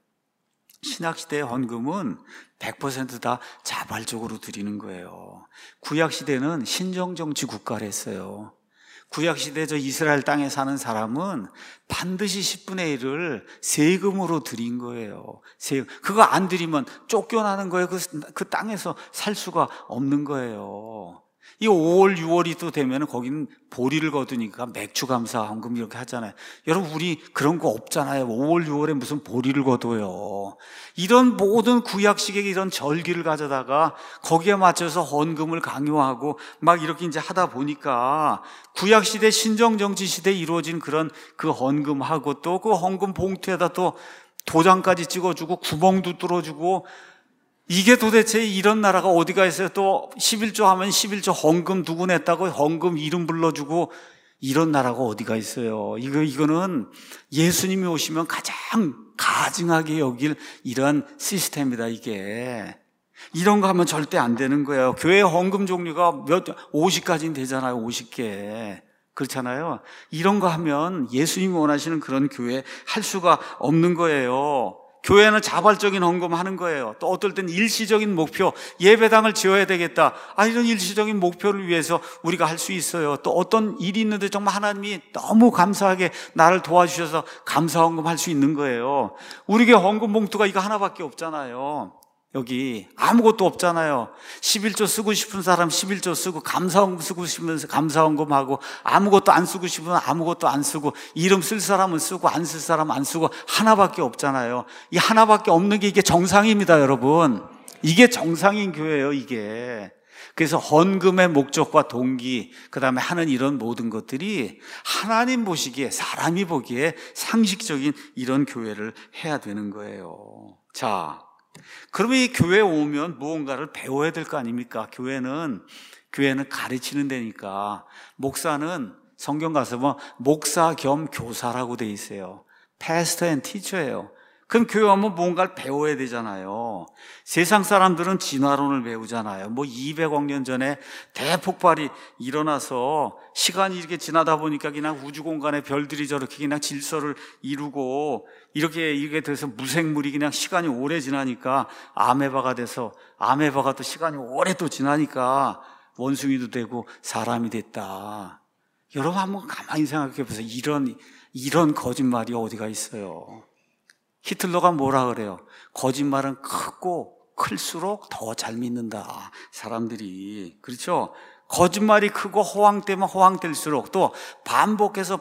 [SPEAKER 1] 신약시대의 헌금은 100% 다 자발적으로 드리는 거예요. 구약시대는 신정정치 국가를 했어요. 구약시대 저 이스라엘 땅에 사는 사람은 반드시 10분의 1을 세금으로 드린 거예요. 그거 안 드리면 쫓겨나는 거예요. 그 땅에서 살 수가 없는 거예요. 이 5월, 6월이 또 되면 거기는 보리를 거두니까 맥주 감사 헌금 이렇게 하잖아요. 여러분, 우리 그런 거 없잖아요. 5월, 6월에 무슨 보리를 거둬요. 이런 모든 구약식의 이런 절기를 가져다가 거기에 맞춰서 헌금을 강요하고 막 이렇게 이제 하다 보니까 구약시대, 신정정치시대에 이루어진 그런 그 헌금하고 또 그 헌금 봉투에다 또 도장까지 찍어주고 구멍도 뚫어주고, 이게 도대체 이런 나라가 어디가 있어요? 또 11조 하면 11조 헌금 누구 냈다고 헌금 이름 불러주고, 이런 나라가 어디가 있어요? 이거는 예수님이 오시면 가장 가증하게 여길 이런 시스템이다, 이게. 이런 거 하면 절대 안 되는 거예요. 교회 헌금 종류가 50가지는 되잖아요, 50개. 그렇잖아요. 이런 거 하면 예수님이 원하시는 그런 교회 할 수가 없는 거예요. 교회는 자발적인 헌금하는 거예요. 또 어떨 땐 일시적인 목표, 예배당을 지어야 되겠다. 이런 일시적인 목표를 위해서 우리가 할 수 있어요. 또 어떤 일이 있는데 정말 하나님이 너무 감사하게 나를 도와주셔서 감사 헌금 할 수 있는 거예요. 우리 교회 헌금 봉투가 이거 하나밖에 없잖아요. 여기 아무것도 없잖아요. 11조 쓰고 싶은 사람 11조 쓰고, 감사헌금 쓰고 싶으면 감사헌금하고, 아무것도 안 쓰고 싶으면 아무것도 안 쓰고, 이름 쓸 사람은 쓰고 안 쓸 사람은 안 쓰고, 하나밖에 없잖아요. 이 하나밖에 없는 게 이게 정상입니다, 여러분. 이게 정상인 교회예요, 이게. 그래서 헌금의 목적과 동기, 그 다음에 하는 이런 모든 것들이 하나님 보시기에, 사람이 보기에 상식적인 이런 교회를 해야 되는 거예요. 자, 그러면 이 교회에 오면 무언가를 배워야 될 거 아닙니까? 교회는 가르치는 데니까. 목사는 성경 가서 보면 목사 겸 교사라고 돼 있어요. 패스터 앤 티처예요. 그럼 교회 오면 무언가를 배워야 되잖아요. 세상 사람들은 진화론을 배우잖아요. 200억 년 전에 대폭발이 일어나서 시간이 이렇게 지나다 보니까 그냥 우주 공간에 별들이 저렇게 그냥 질서를 이루고 이렇게 돼서 무생물이 그냥 시간이 오래 지나니까 아메바가 돼서, 아메바가 또 시간이 오래 또 지나니까 원숭이도 되고 사람이 됐다. 여러분 한번 가만히 생각해 보세요. 이런 거짓말이 어디가 있어요? 히틀러가 뭐라 그래요? 거짓말은 크고 클수록 더 잘 믿는다, 사람들이. 그렇죠? 거짓말이 크고 허황되면 허황될수록, 또 반복해서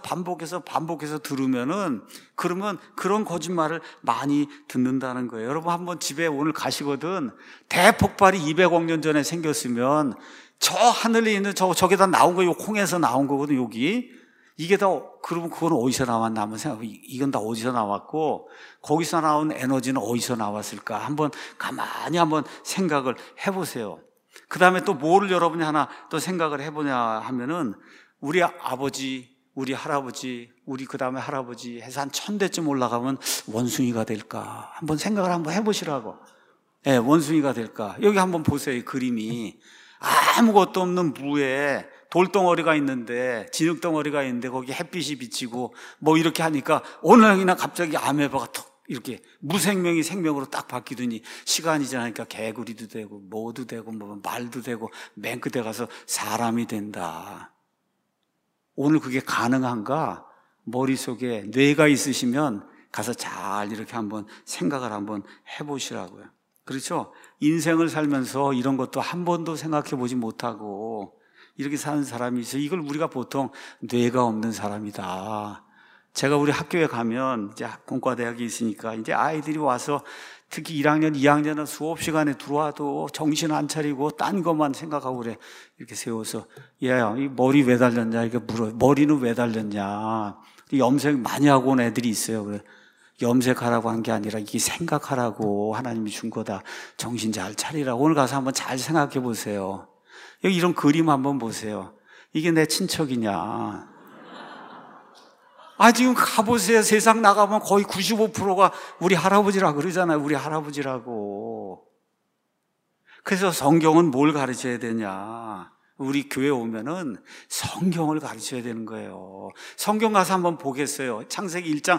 [SPEAKER 1] 들으면은, 그러면 그런 거짓말을 많이 듣는다는 거예요. 여러분 한번 집에 오늘 가시거든, 대폭발이 200억 년 전에 생겼으면 저 하늘에 있는 저게 다 나온 거예요. 콩에서 나온 거거든, 여기. 이게 다, 그러면 그건 어디서 나왔나 한번 생각해. 이건 다 어디서 나왔고, 거기서 나온 에너지는 어디서 나왔을까? 가만히 한번 생각을 해보세요. 그 다음에 또 뭐를 여러분이 하나 또 생각을 해보냐 하면은, 우리 아버지, 우리 할아버지, 우리 그 다음에 할아버지 해서 한 1000대쯤 올라가면 원숭이가 될까? 한번 생각을 한번 해보시라고. 네, 원숭이가 될까? 여기 한번 보세요, 이 그림이. 아무것도 없는 무에 돌덩어리가 있는데, 진흙덩어리가 있는데 거기 햇빛이 비치고 이렇게 하니까 어느 날이나 갑자기 아메바가 턱 이렇게 무생명이 생명으로 딱 바뀌더니, 시간이 지나니까 개구리도 되고 뭐도 되고 말도 되고 맨 끝에 가서 사람이 된다. 오늘 그게 가능한가? 머릿속에 뇌가 있으시면 가서 잘 이렇게 한번 생각을 한번 해보시라고요. 그렇죠? 인생을 살면서 이런 것도 한 번도 생각해 보지 못하고 이렇게 사는 사람이 있어요. 이걸 우리가 보통 뇌가 없는 사람이다. 제가 우리 학교에 가면 이제 공과대학이 있으니까 이제 아이들이 와서 특히 1학년, 2학년은 수업 시간에 들어와도 정신 안 차리고 딴 것만 생각하고 그래. 이렇게 세워서 얘야, 이 머리 왜 달렸냐? 이렇게 물어. 머리는 왜 달렸냐? 염색 많이 하고 온 애들이 있어요. 그래. 염색하라고 한 게 아니라 이게 생각하라고 하나님이 준 거다. 정신 잘 차리라고. 오늘 가서 한번 잘 생각해 보세요. 여기 이런 그림 한번 보세요. 이게 내 친척이냐? 지금 가보세요. 세상 나가면 거의 95%가 우리 할아버지라 그러잖아요. 우리 할아버지라고. 그래서 성경은 뭘 가르쳐야 되냐? 우리 교회 오면은 성경을 가르쳐야 되는 거예요. 성경 가서 한번 보겠어요. 창세기 1장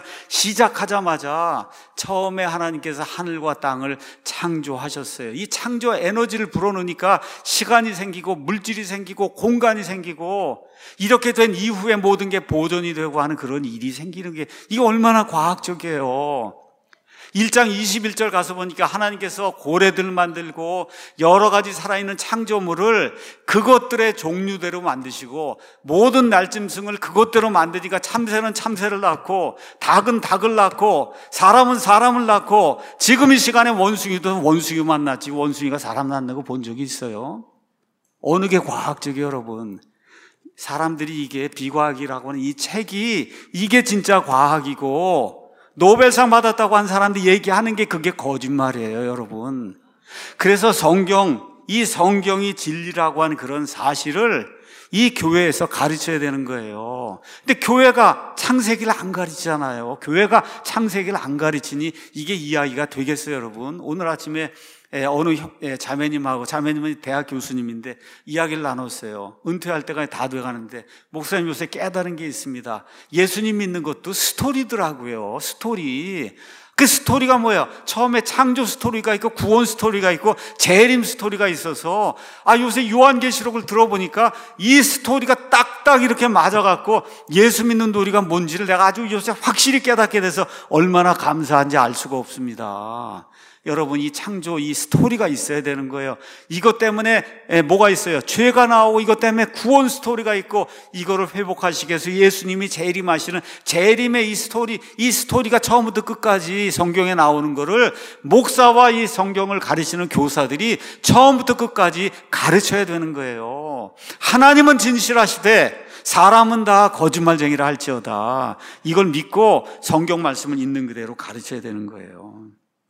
[SPEAKER 1] 시작하자마자 처음에 하나님께서 하늘과 땅을 창조하셨어요. 이 창조 에너지를 불어넣으니까 시간이 생기고 물질이 생기고 공간이 생기고 이렇게 된 이후에 모든 게 보존이 되고 하는 그런 일이 생기는 게 이게 얼마나 과학적이에요. 1장 21절 가서 보니까 하나님께서 고래들 만들고 여러 가지 살아있는 창조물을 그것들의 종류대로 만드시고 모든 날짐승을 그것대로 만드니까 참새는 참새를 낳고 닭은 닭을 낳고 사람은 사람을 낳고 지금 이 시간에 원숭이도 원숭이만 낳지 원숭이가 사람 낳는 거 본 적이 있어요? 어느 게 과학적이에요, 여러분? 사람들이 이게 비과학이라고 하는 이 책이 이게 진짜 과학이고 노벨상 받았다고 한 사람들이 얘기하는 게 그게 거짓말이에요, 여러분. 그래서 이 성경이 진리라고 하는 그런 사실을 이 교회에서 가르쳐야 되는 거예요. 근데 교회가 창세기를 안 가르치잖아요. 교회가 창세기를 안 가르치니 이게 이야기가 되겠어요, 여러분? 오늘 아침에 어느 자매님은 대학 교수님인데 이야기를 나눴어요. 은퇴할 때가 다 돼가는데 목사님 요새 깨달은 게 있습니다. 예수님 믿는 것도 스토리더라고요. 스토리. 그 스토리가 뭐예요? 처음에 창조 스토리가 있고 구원 스토리가 있고 재림 스토리가 있어서 요새 요한계시록을 들어보니까 이 스토리가 딱딱 이렇게 맞아갖고 예수 믿는 도리가 뭔지를 내가 아주 요새 확실히 깨닫게 돼서 얼마나 감사한지 알 수가 없습니다. 여러분, 이 창조, 이 스토리가 있어야 되는 거예요. 이것 때문에 뭐가 있어요? 죄가 나오고 이것 때문에 구원 스토리가 있고 이거를 회복하시기 위해서 예수님이 재림하시는 재림의 이 스토리가 처음부터 끝까지 성경에 나오는 거를 목사와 이 성경을 가르치는 교사들이 처음부터 끝까지 가르쳐야 되는 거예요. 하나님은 진실하시되 사람은 다 거짓말쟁이라 할지어다. 이걸 믿고 성경 말씀을 있는 그대로 가르쳐야 되는 거예요.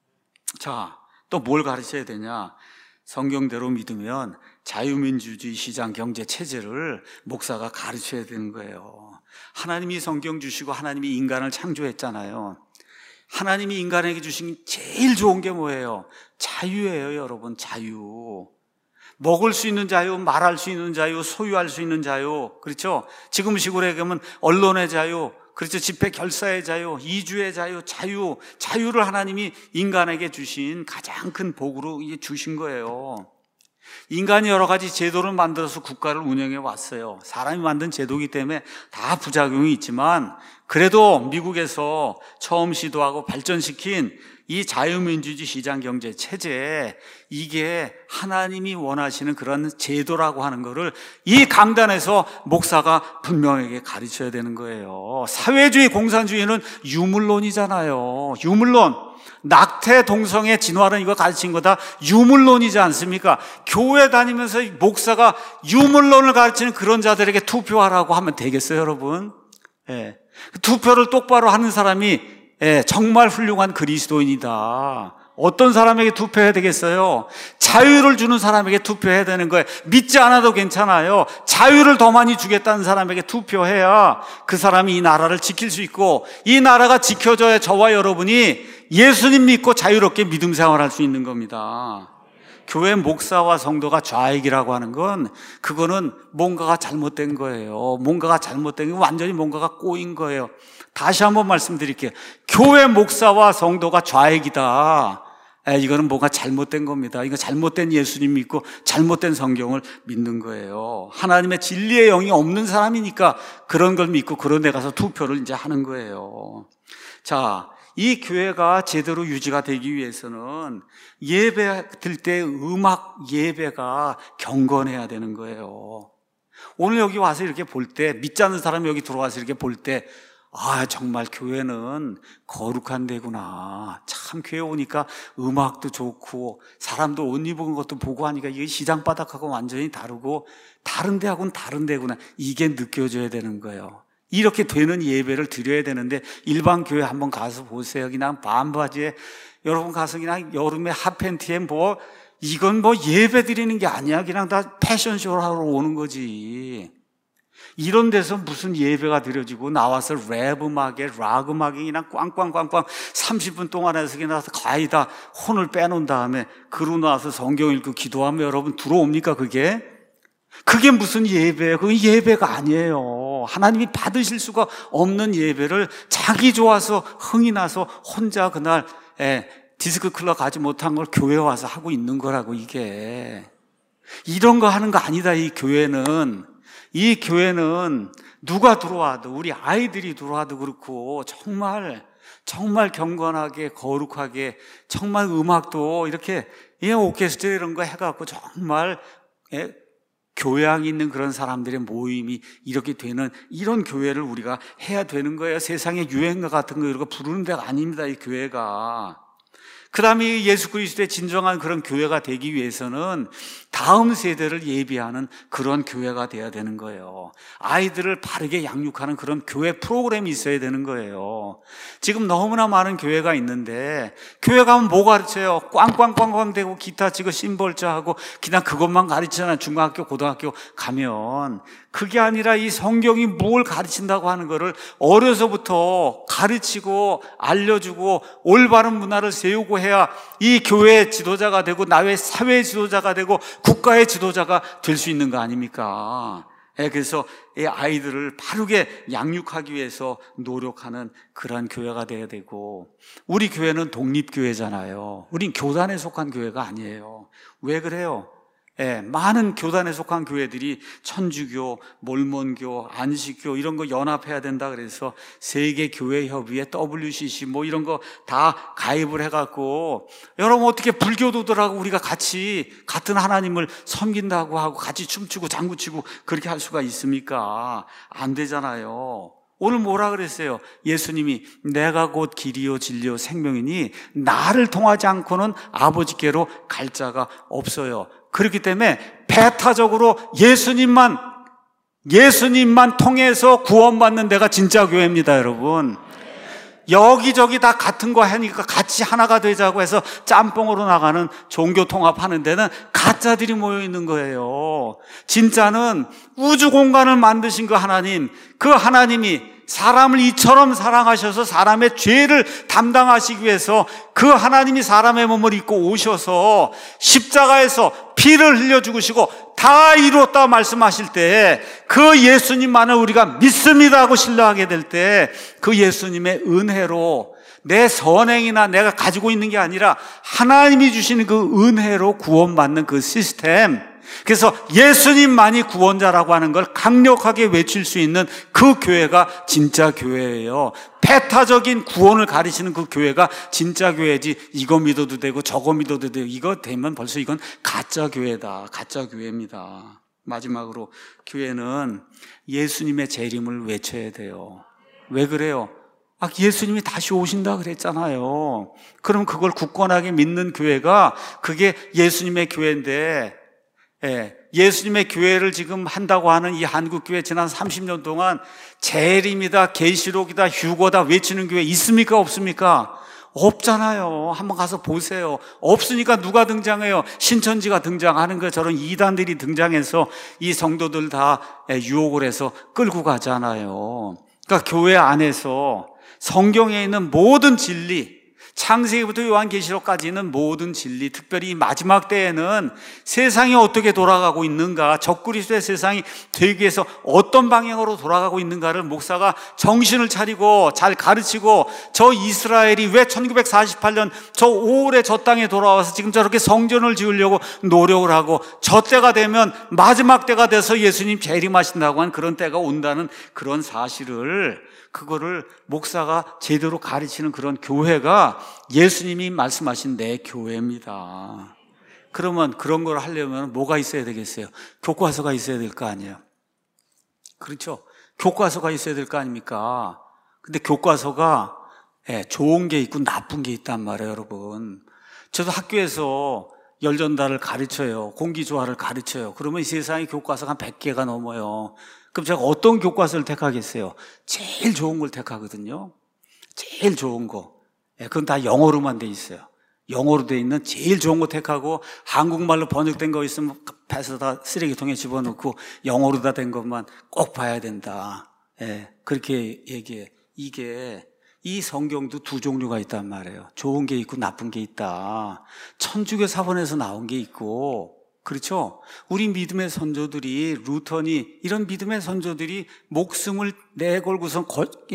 [SPEAKER 1] 자, 또 뭘 가르쳐야 되냐? 성경대로 믿으면 자유민주주의 시장 경제 체제를 목사가 가르쳐야 되는 거예요. 하나님이 성경 주시고 하나님이 인간을 창조했잖아요. 하나님이 인간에게 주신 제일 좋은 게 뭐예요? 자유예요, 여러분. 자유. 먹을 수 있는 자유, 말할 수 있는 자유, 소유할 수 있는 자유. 그렇죠? 지금 식으로 얘기하면 언론의 자유, 그렇죠? 집회 결사의 자유, 이주의 자유, 자유를 하나님이 인간에게 주신 가장 큰 복으로 주신 거예요. 인간이 여러 가지 제도를 만들어서 국가를 운영해 왔어요. 사람이 만든 제도이기 때문에 다 부작용이 있지만 그래도 미국에서 처음 시도하고 발전시킨 이 자유민주주의 시장경제 체제, 이게 하나님이 원하시는 그런 제도라고 하는 거를 이 강단에서 목사가 분명하게 가르쳐야 되는 거예요. 사회주의 공산주의는 유물론이잖아요. 유물론. 낙태 동성애 진화론 이거 가르친 거다 유물론이지 않습니까? 교회 다니면서 목사가 유물론을 가르치는 그런 자들에게 투표하라고 하면 되겠어요, 여러분? 예. 투표를 똑바로 하는 사람이 정말 훌륭한 그리스도인이다. 어떤 사람에게 투표해야 되겠어요? 자유를 주는 사람에게 투표해야 되는 거예요. 믿지 않아도 괜찮아요. 자유를 더 많이 주겠다는 사람에게 투표해야 그 사람이 이 나라를 지킬 수 있고, 이 나라가 지켜져야 저와 여러분이 예수님 믿고 자유롭게 믿음 생활할 수 있는 겁니다. 교회 목사와 성도가 좌익이라고 하는 건 그거는 뭔가가 잘못된 거예요. 뭔가가 잘못된 게 완전히 뭔가가 꼬인 거예요. 다시 한번 말씀드릴게요. 교회 목사와 성도가 좌익이다. 이거는 뭔가 잘못된 겁니다. 이거 잘못된 예수님 믿고 잘못된 성경을 믿는 거예요. 하나님의 진리의 영이 없는 사람이니까 그런 걸 믿고 그런 데 가서 투표를 이제 하는 거예요. 자, 이 교회가 제대로 유지가 되기 위해서는 예배 드릴 때 음악 예배가 경건해야 되는 거예요. 오늘 여기 와서 이렇게 볼 때, 믿지 않는 사람이 여기 들어와서 이렇게 볼 때, 정말 교회는 거룩한 데구나. 참 교회 오니까 음악도 좋고 사람도 옷 입은 것도 보고 하니까 이게 시장 바닥하고 완전히 다르고 다른 데하고는 다른 데구나. 이게 느껴져야 되는 거예요. 이렇게 되는 예배를 드려야 되는데 일반 교회 한번 가서 보세요. 그냥 반바지에 여러분 가서 그냥 여름에 핫팬티에 이건 예배 드리는 게 아니야. 그냥 다 패션쇼를 하러 오는 거지. 이런 데서 무슨 예배가 드려지고 나와서 랩 음악에 락 음악이 그냥 꽝꽝꽝꽝 30분 동안 해서 그냥 거의 다 혼을 빼놓은 다음에 그러고 나와서 성경 읽고 기도하면 여러분 들어옵니까 그게? 그게 무슨 예배예요? 그건 예배가 아니에요. 하나님이 받으실 수가 없는 예배를 자기 좋아서 흥이 나서 혼자 그날 디스크 클럽 가지 못한 걸 교회 와서 하고 있는 거라고. 이게 이런 거 하는 거 아니다. 이 교회는 누가 들어와도 우리 아이들이 들어와도 그렇고 정말 경건하게 거룩하게 정말 음악도 이렇게 오케스트라 이런 거 해갖고 정말 교양 있는 그런 사람들의 모임이 이렇게 되는 이런 교회를 우리가 해야 되는 거예요. 세상에 유행가 같은 거 이런 거 부르는 데가 아닙니다. 이 교회가. 그 다음에 예수 그리스도의 진정한 그런 교회가 되기 위해서는 다음 세대를 예비하는 그런 교회가 돼야 되는 거예요. 아이들을 바르게 양육하는 그런 교회 프로그램이 있어야 되는 거예요. 지금 너무나 많은 교회가 있는데 교회 가면 뭐 가르쳐요? 꽝꽝꽝꽝 대고 기타 치고 심벌자하고 그냥 그것만 가르치잖아요. 중학교 고등학교 가면. 그게 아니라 이 성경이 뭘 가르친다고 하는 거를 어려서부터 가르치고 알려주고 올바른 문화를 세우고 해야 이 교회의 지도자가 되고 나의 사회의 지도자가 되고 국가의 지도자가 될 수 있는 거 아닙니까? 그래서 이 아이들을 바르게 양육하기 위해서 노력하는 그러한 교회가 돼야 되고, 우리 교회는 독립교회잖아요. 우린 교단에 속한 교회가 아니에요. 왜 그래요? 많은 교단에 속한 교회들이 천주교, 몰몬교, 안식교 이런 거 연합해야 된다 그래서 세계교회협의회, WCC 이런 거 다 가입을 해갖고, 여러분 어떻게 불교도들하고 우리가 같은 하나님을 섬긴다고 하고 같이 춤추고 장구치고 그렇게 할 수가 있습니까? 안 되잖아요. 오늘 뭐라 그랬어요? 예수님이 내가 곧 길이요 진리요 생명이니 나를 통하지 않고는 아버지께로 갈 자가 없어요. 그렇기 때문에 배타적으로 예수님만 통해서 구원받는 데가 진짜 교회입니다, 여러분. 여기저기 다 같은 거 하니까 같이 하나가 되자고 해서 짬뽕으로 나가는 종교 통합하는 데는 가짜들이 모여 있는 거예요. 진짜는 우주 공간을 만드신 그 하나님이 사람을 이처럼 사랑하셔서 사람의 죄를 담당하시기 위해서 그 하나님이 사람의 몸을 입고 오셔서 십자가에서 피를 흘려 죽으시고 다 이루었다 말씀하실 때 그 예수님만을 우리가 믿습니다 하고 신뢰하게 될 때 그 예수님의 은혜로 내 선행이나 내가 가지고 있는 게 아니라 하나님이 주시는 그 은혜로 구원받는 그 시스템, 그래서 예수님만이 구원자라고 하는 걸 강력하게 외칠 수 있는 그 교회가 진짜 교회예요. 배타적인 구원을 가르치는 그 교회가 진짜 교회지, 이거 믿어도 되고 저거 믿어도 되고 이거 되면 벌써 이건 가짜 교회다. 가짜 교회입니다. 마지막으로 교회는 예수님의 재림을 외쳐야 돼요. 왜 그래요? 예수님이 다시 오신다 그랬잖아요. 그럼 그걸 굳건하게 믿는 교회가 그게 예수님의 교회인데, 예수님의 교회를 지금 한다고 하는 이 한국교회 지난 30년 동안 재림이다, 계시록이다, 휴거다 외치는 교회 있습니까? 없습니까? 없잖아요. 한번 가서 보세요. 없으니까 누가 등장해요? 신천지가 등장하는 거, 저런 이단들이 등장해서 이 성도들 다 유혹을 해서 끌고 가잖아요. 그러니까 교회 안에서 성경에 있는 모든 진리, 창세기부터 요한계시록까지는 모든 진리, 특별히 이 마지막 때에는 세상이 어떻게 돌아가고 있는가, 적그리스도의 세상이 되기 위해서 어떤 방향으로 돌아가고 있는가를 목사가 정신을 차리고 잘 가르치고, 저 이스라엘이 왜 1948년 저 5월에 저 땅에 돌아와서 지금 저렇게 성전을 지으려고 노력을 하고, 저 때가 되면 마지막 때가 돼서 예수님 재림하신다고 한 그런 때가 온다는 그런 사실을, 그거를 목사가 제대로 가르치는 그런 교회가 예수님이 말씀하신 내 교회입니다. 그러면 그런 걸 하려면 뭐가 있어야 되겠어요? 교과서가 있어야 될 거 아니에요. 그렇죠? 교과서가 있어야 될 거 아닙니까? 근데 교과서가 좋은 게 있고 나쁜 게 있단 말이에요, 여러분. 저도 학교에서 열전달을 가르쳐요. 공기조화를 가르쳐요. 그러면 이 세상에 교과서가 한 100개가 넘어요. 그럼 제가 어떤 교과서를 택하겠어요? 제일 좋은 걸 택하거든요. 제일 좋은 거. 그건 다 영어로만 돼 있어요. 영어로 돼 있는 제일 좋은 거 택하고, 한국말로 번역된 거 있으면 배서 다 쓰레기통에 집어넣고 영어로 다 된 것만 꼭 봐야 된다. 그렇게 얘기해. 이 성경도 두 종류가 있단 말이에요. 좋은 게 있고 나쁜 게 있다. 천주교 사본에서 나온 게 있고, 그렇죠? 우리 믿음의 선조들이, 루터니, 이런 믿음의 선조들이 목숨을 내걸고서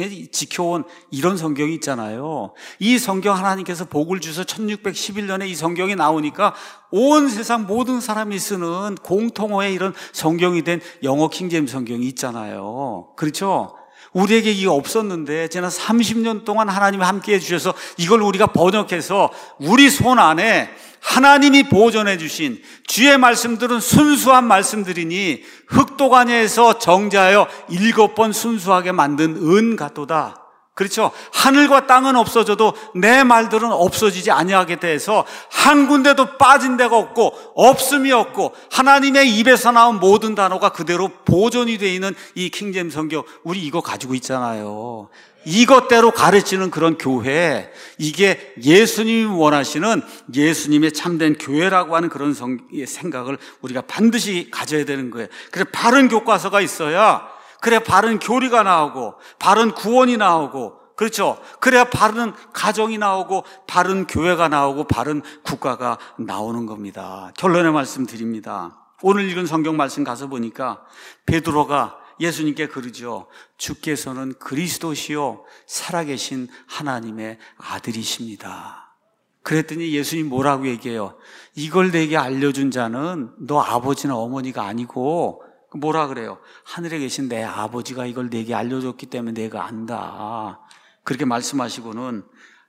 [SPEAKER 1] 지켜온 이런 성경이 있잖아요. 이 성경 하나님께서 복을 주셔서 1611년에 이 성경이 나오니까 온 세상 모든 사람이 쓰는 공통어의 이런 성경이 된 영어 킹제임스 성경이 있잖아요. 그렇죠? 우리에게 이게 없었는데 지난 30년 동안 하나님이 함께 해주셔서 이걸 우리가 번역해서 우리 손 안에 하나님이 보존해 주신 주의 말씀들은 순수한 말씀들이니 흑도가니에서 정자하여 7번 순수하게 만든 은 같도다. 그렇죠? 하늘과 땅은 없어져도 내 말들은 없어지지 아니하겠다 해서 한 군데도 빠진 데가 없고 없음이 없고 하나님의 입에서 나온 모든 단어가 그대로 보존이 되어 있는 이 킹제임스 성경, 우리 이거 가지고 있잖아요. 이것대로 가르치는 그런 교회, 이게 예수님이 원하시는 예수님의 참된 교회라고 하는 그런 생각을 우리가 반드시 가져야 되는 거예요. 그래, 바른 교과서가 있어야, 그래야 바른 교리가 나오고 바른 구원이 나오고, 그렇죠? 그래야 바른 가정이 나오고 바른 교회가 나오고 바른 국가가 나오는 겁니다. 결론의 말씀 드립니다. 오늘 읽은 성경 말씀 가서 보니까 베드로가 예수님께 그러죠. 주께서는 그리스도시요 살아계신 하나님의 아들이십니다. 그랬더니 예수님 뭐라고 얘기해요? 이걸 내게 알려준 자는 너 아버지나 어머니가 아니고, 뭐라 그래요? 하늘에 계신 내 아버지가 이걸 내게 알려줬기 때문에 내가 안다. 그렇게 말씀하시고는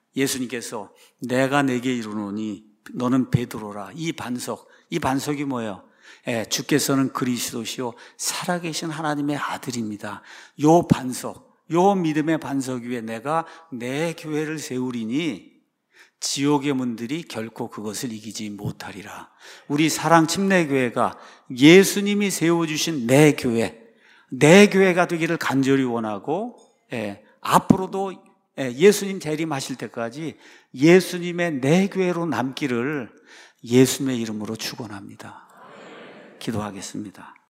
[SPEAKER 1] 예수님께서 내가 내게 이르노니 너는 베드로라. 이 반석이 뭐예요? 주께서는 그리스도시요 살아계신 하나님의 아들입니다. 요 반석, 요 믿음의 반석 위에 내가 내 교회를 세우리니 지옥의 문들이 결코 그것을 이기지 못하리라. 우리 사랑 침례교회가 예수님이 세워주신 내 교회가 되기를 간절히 원하고, 앞으로도 예수님 재림하실 때까지 예수님의 내 교회로 남기를 예수님의 이름으로 축원합니다. 기도하겠습니다.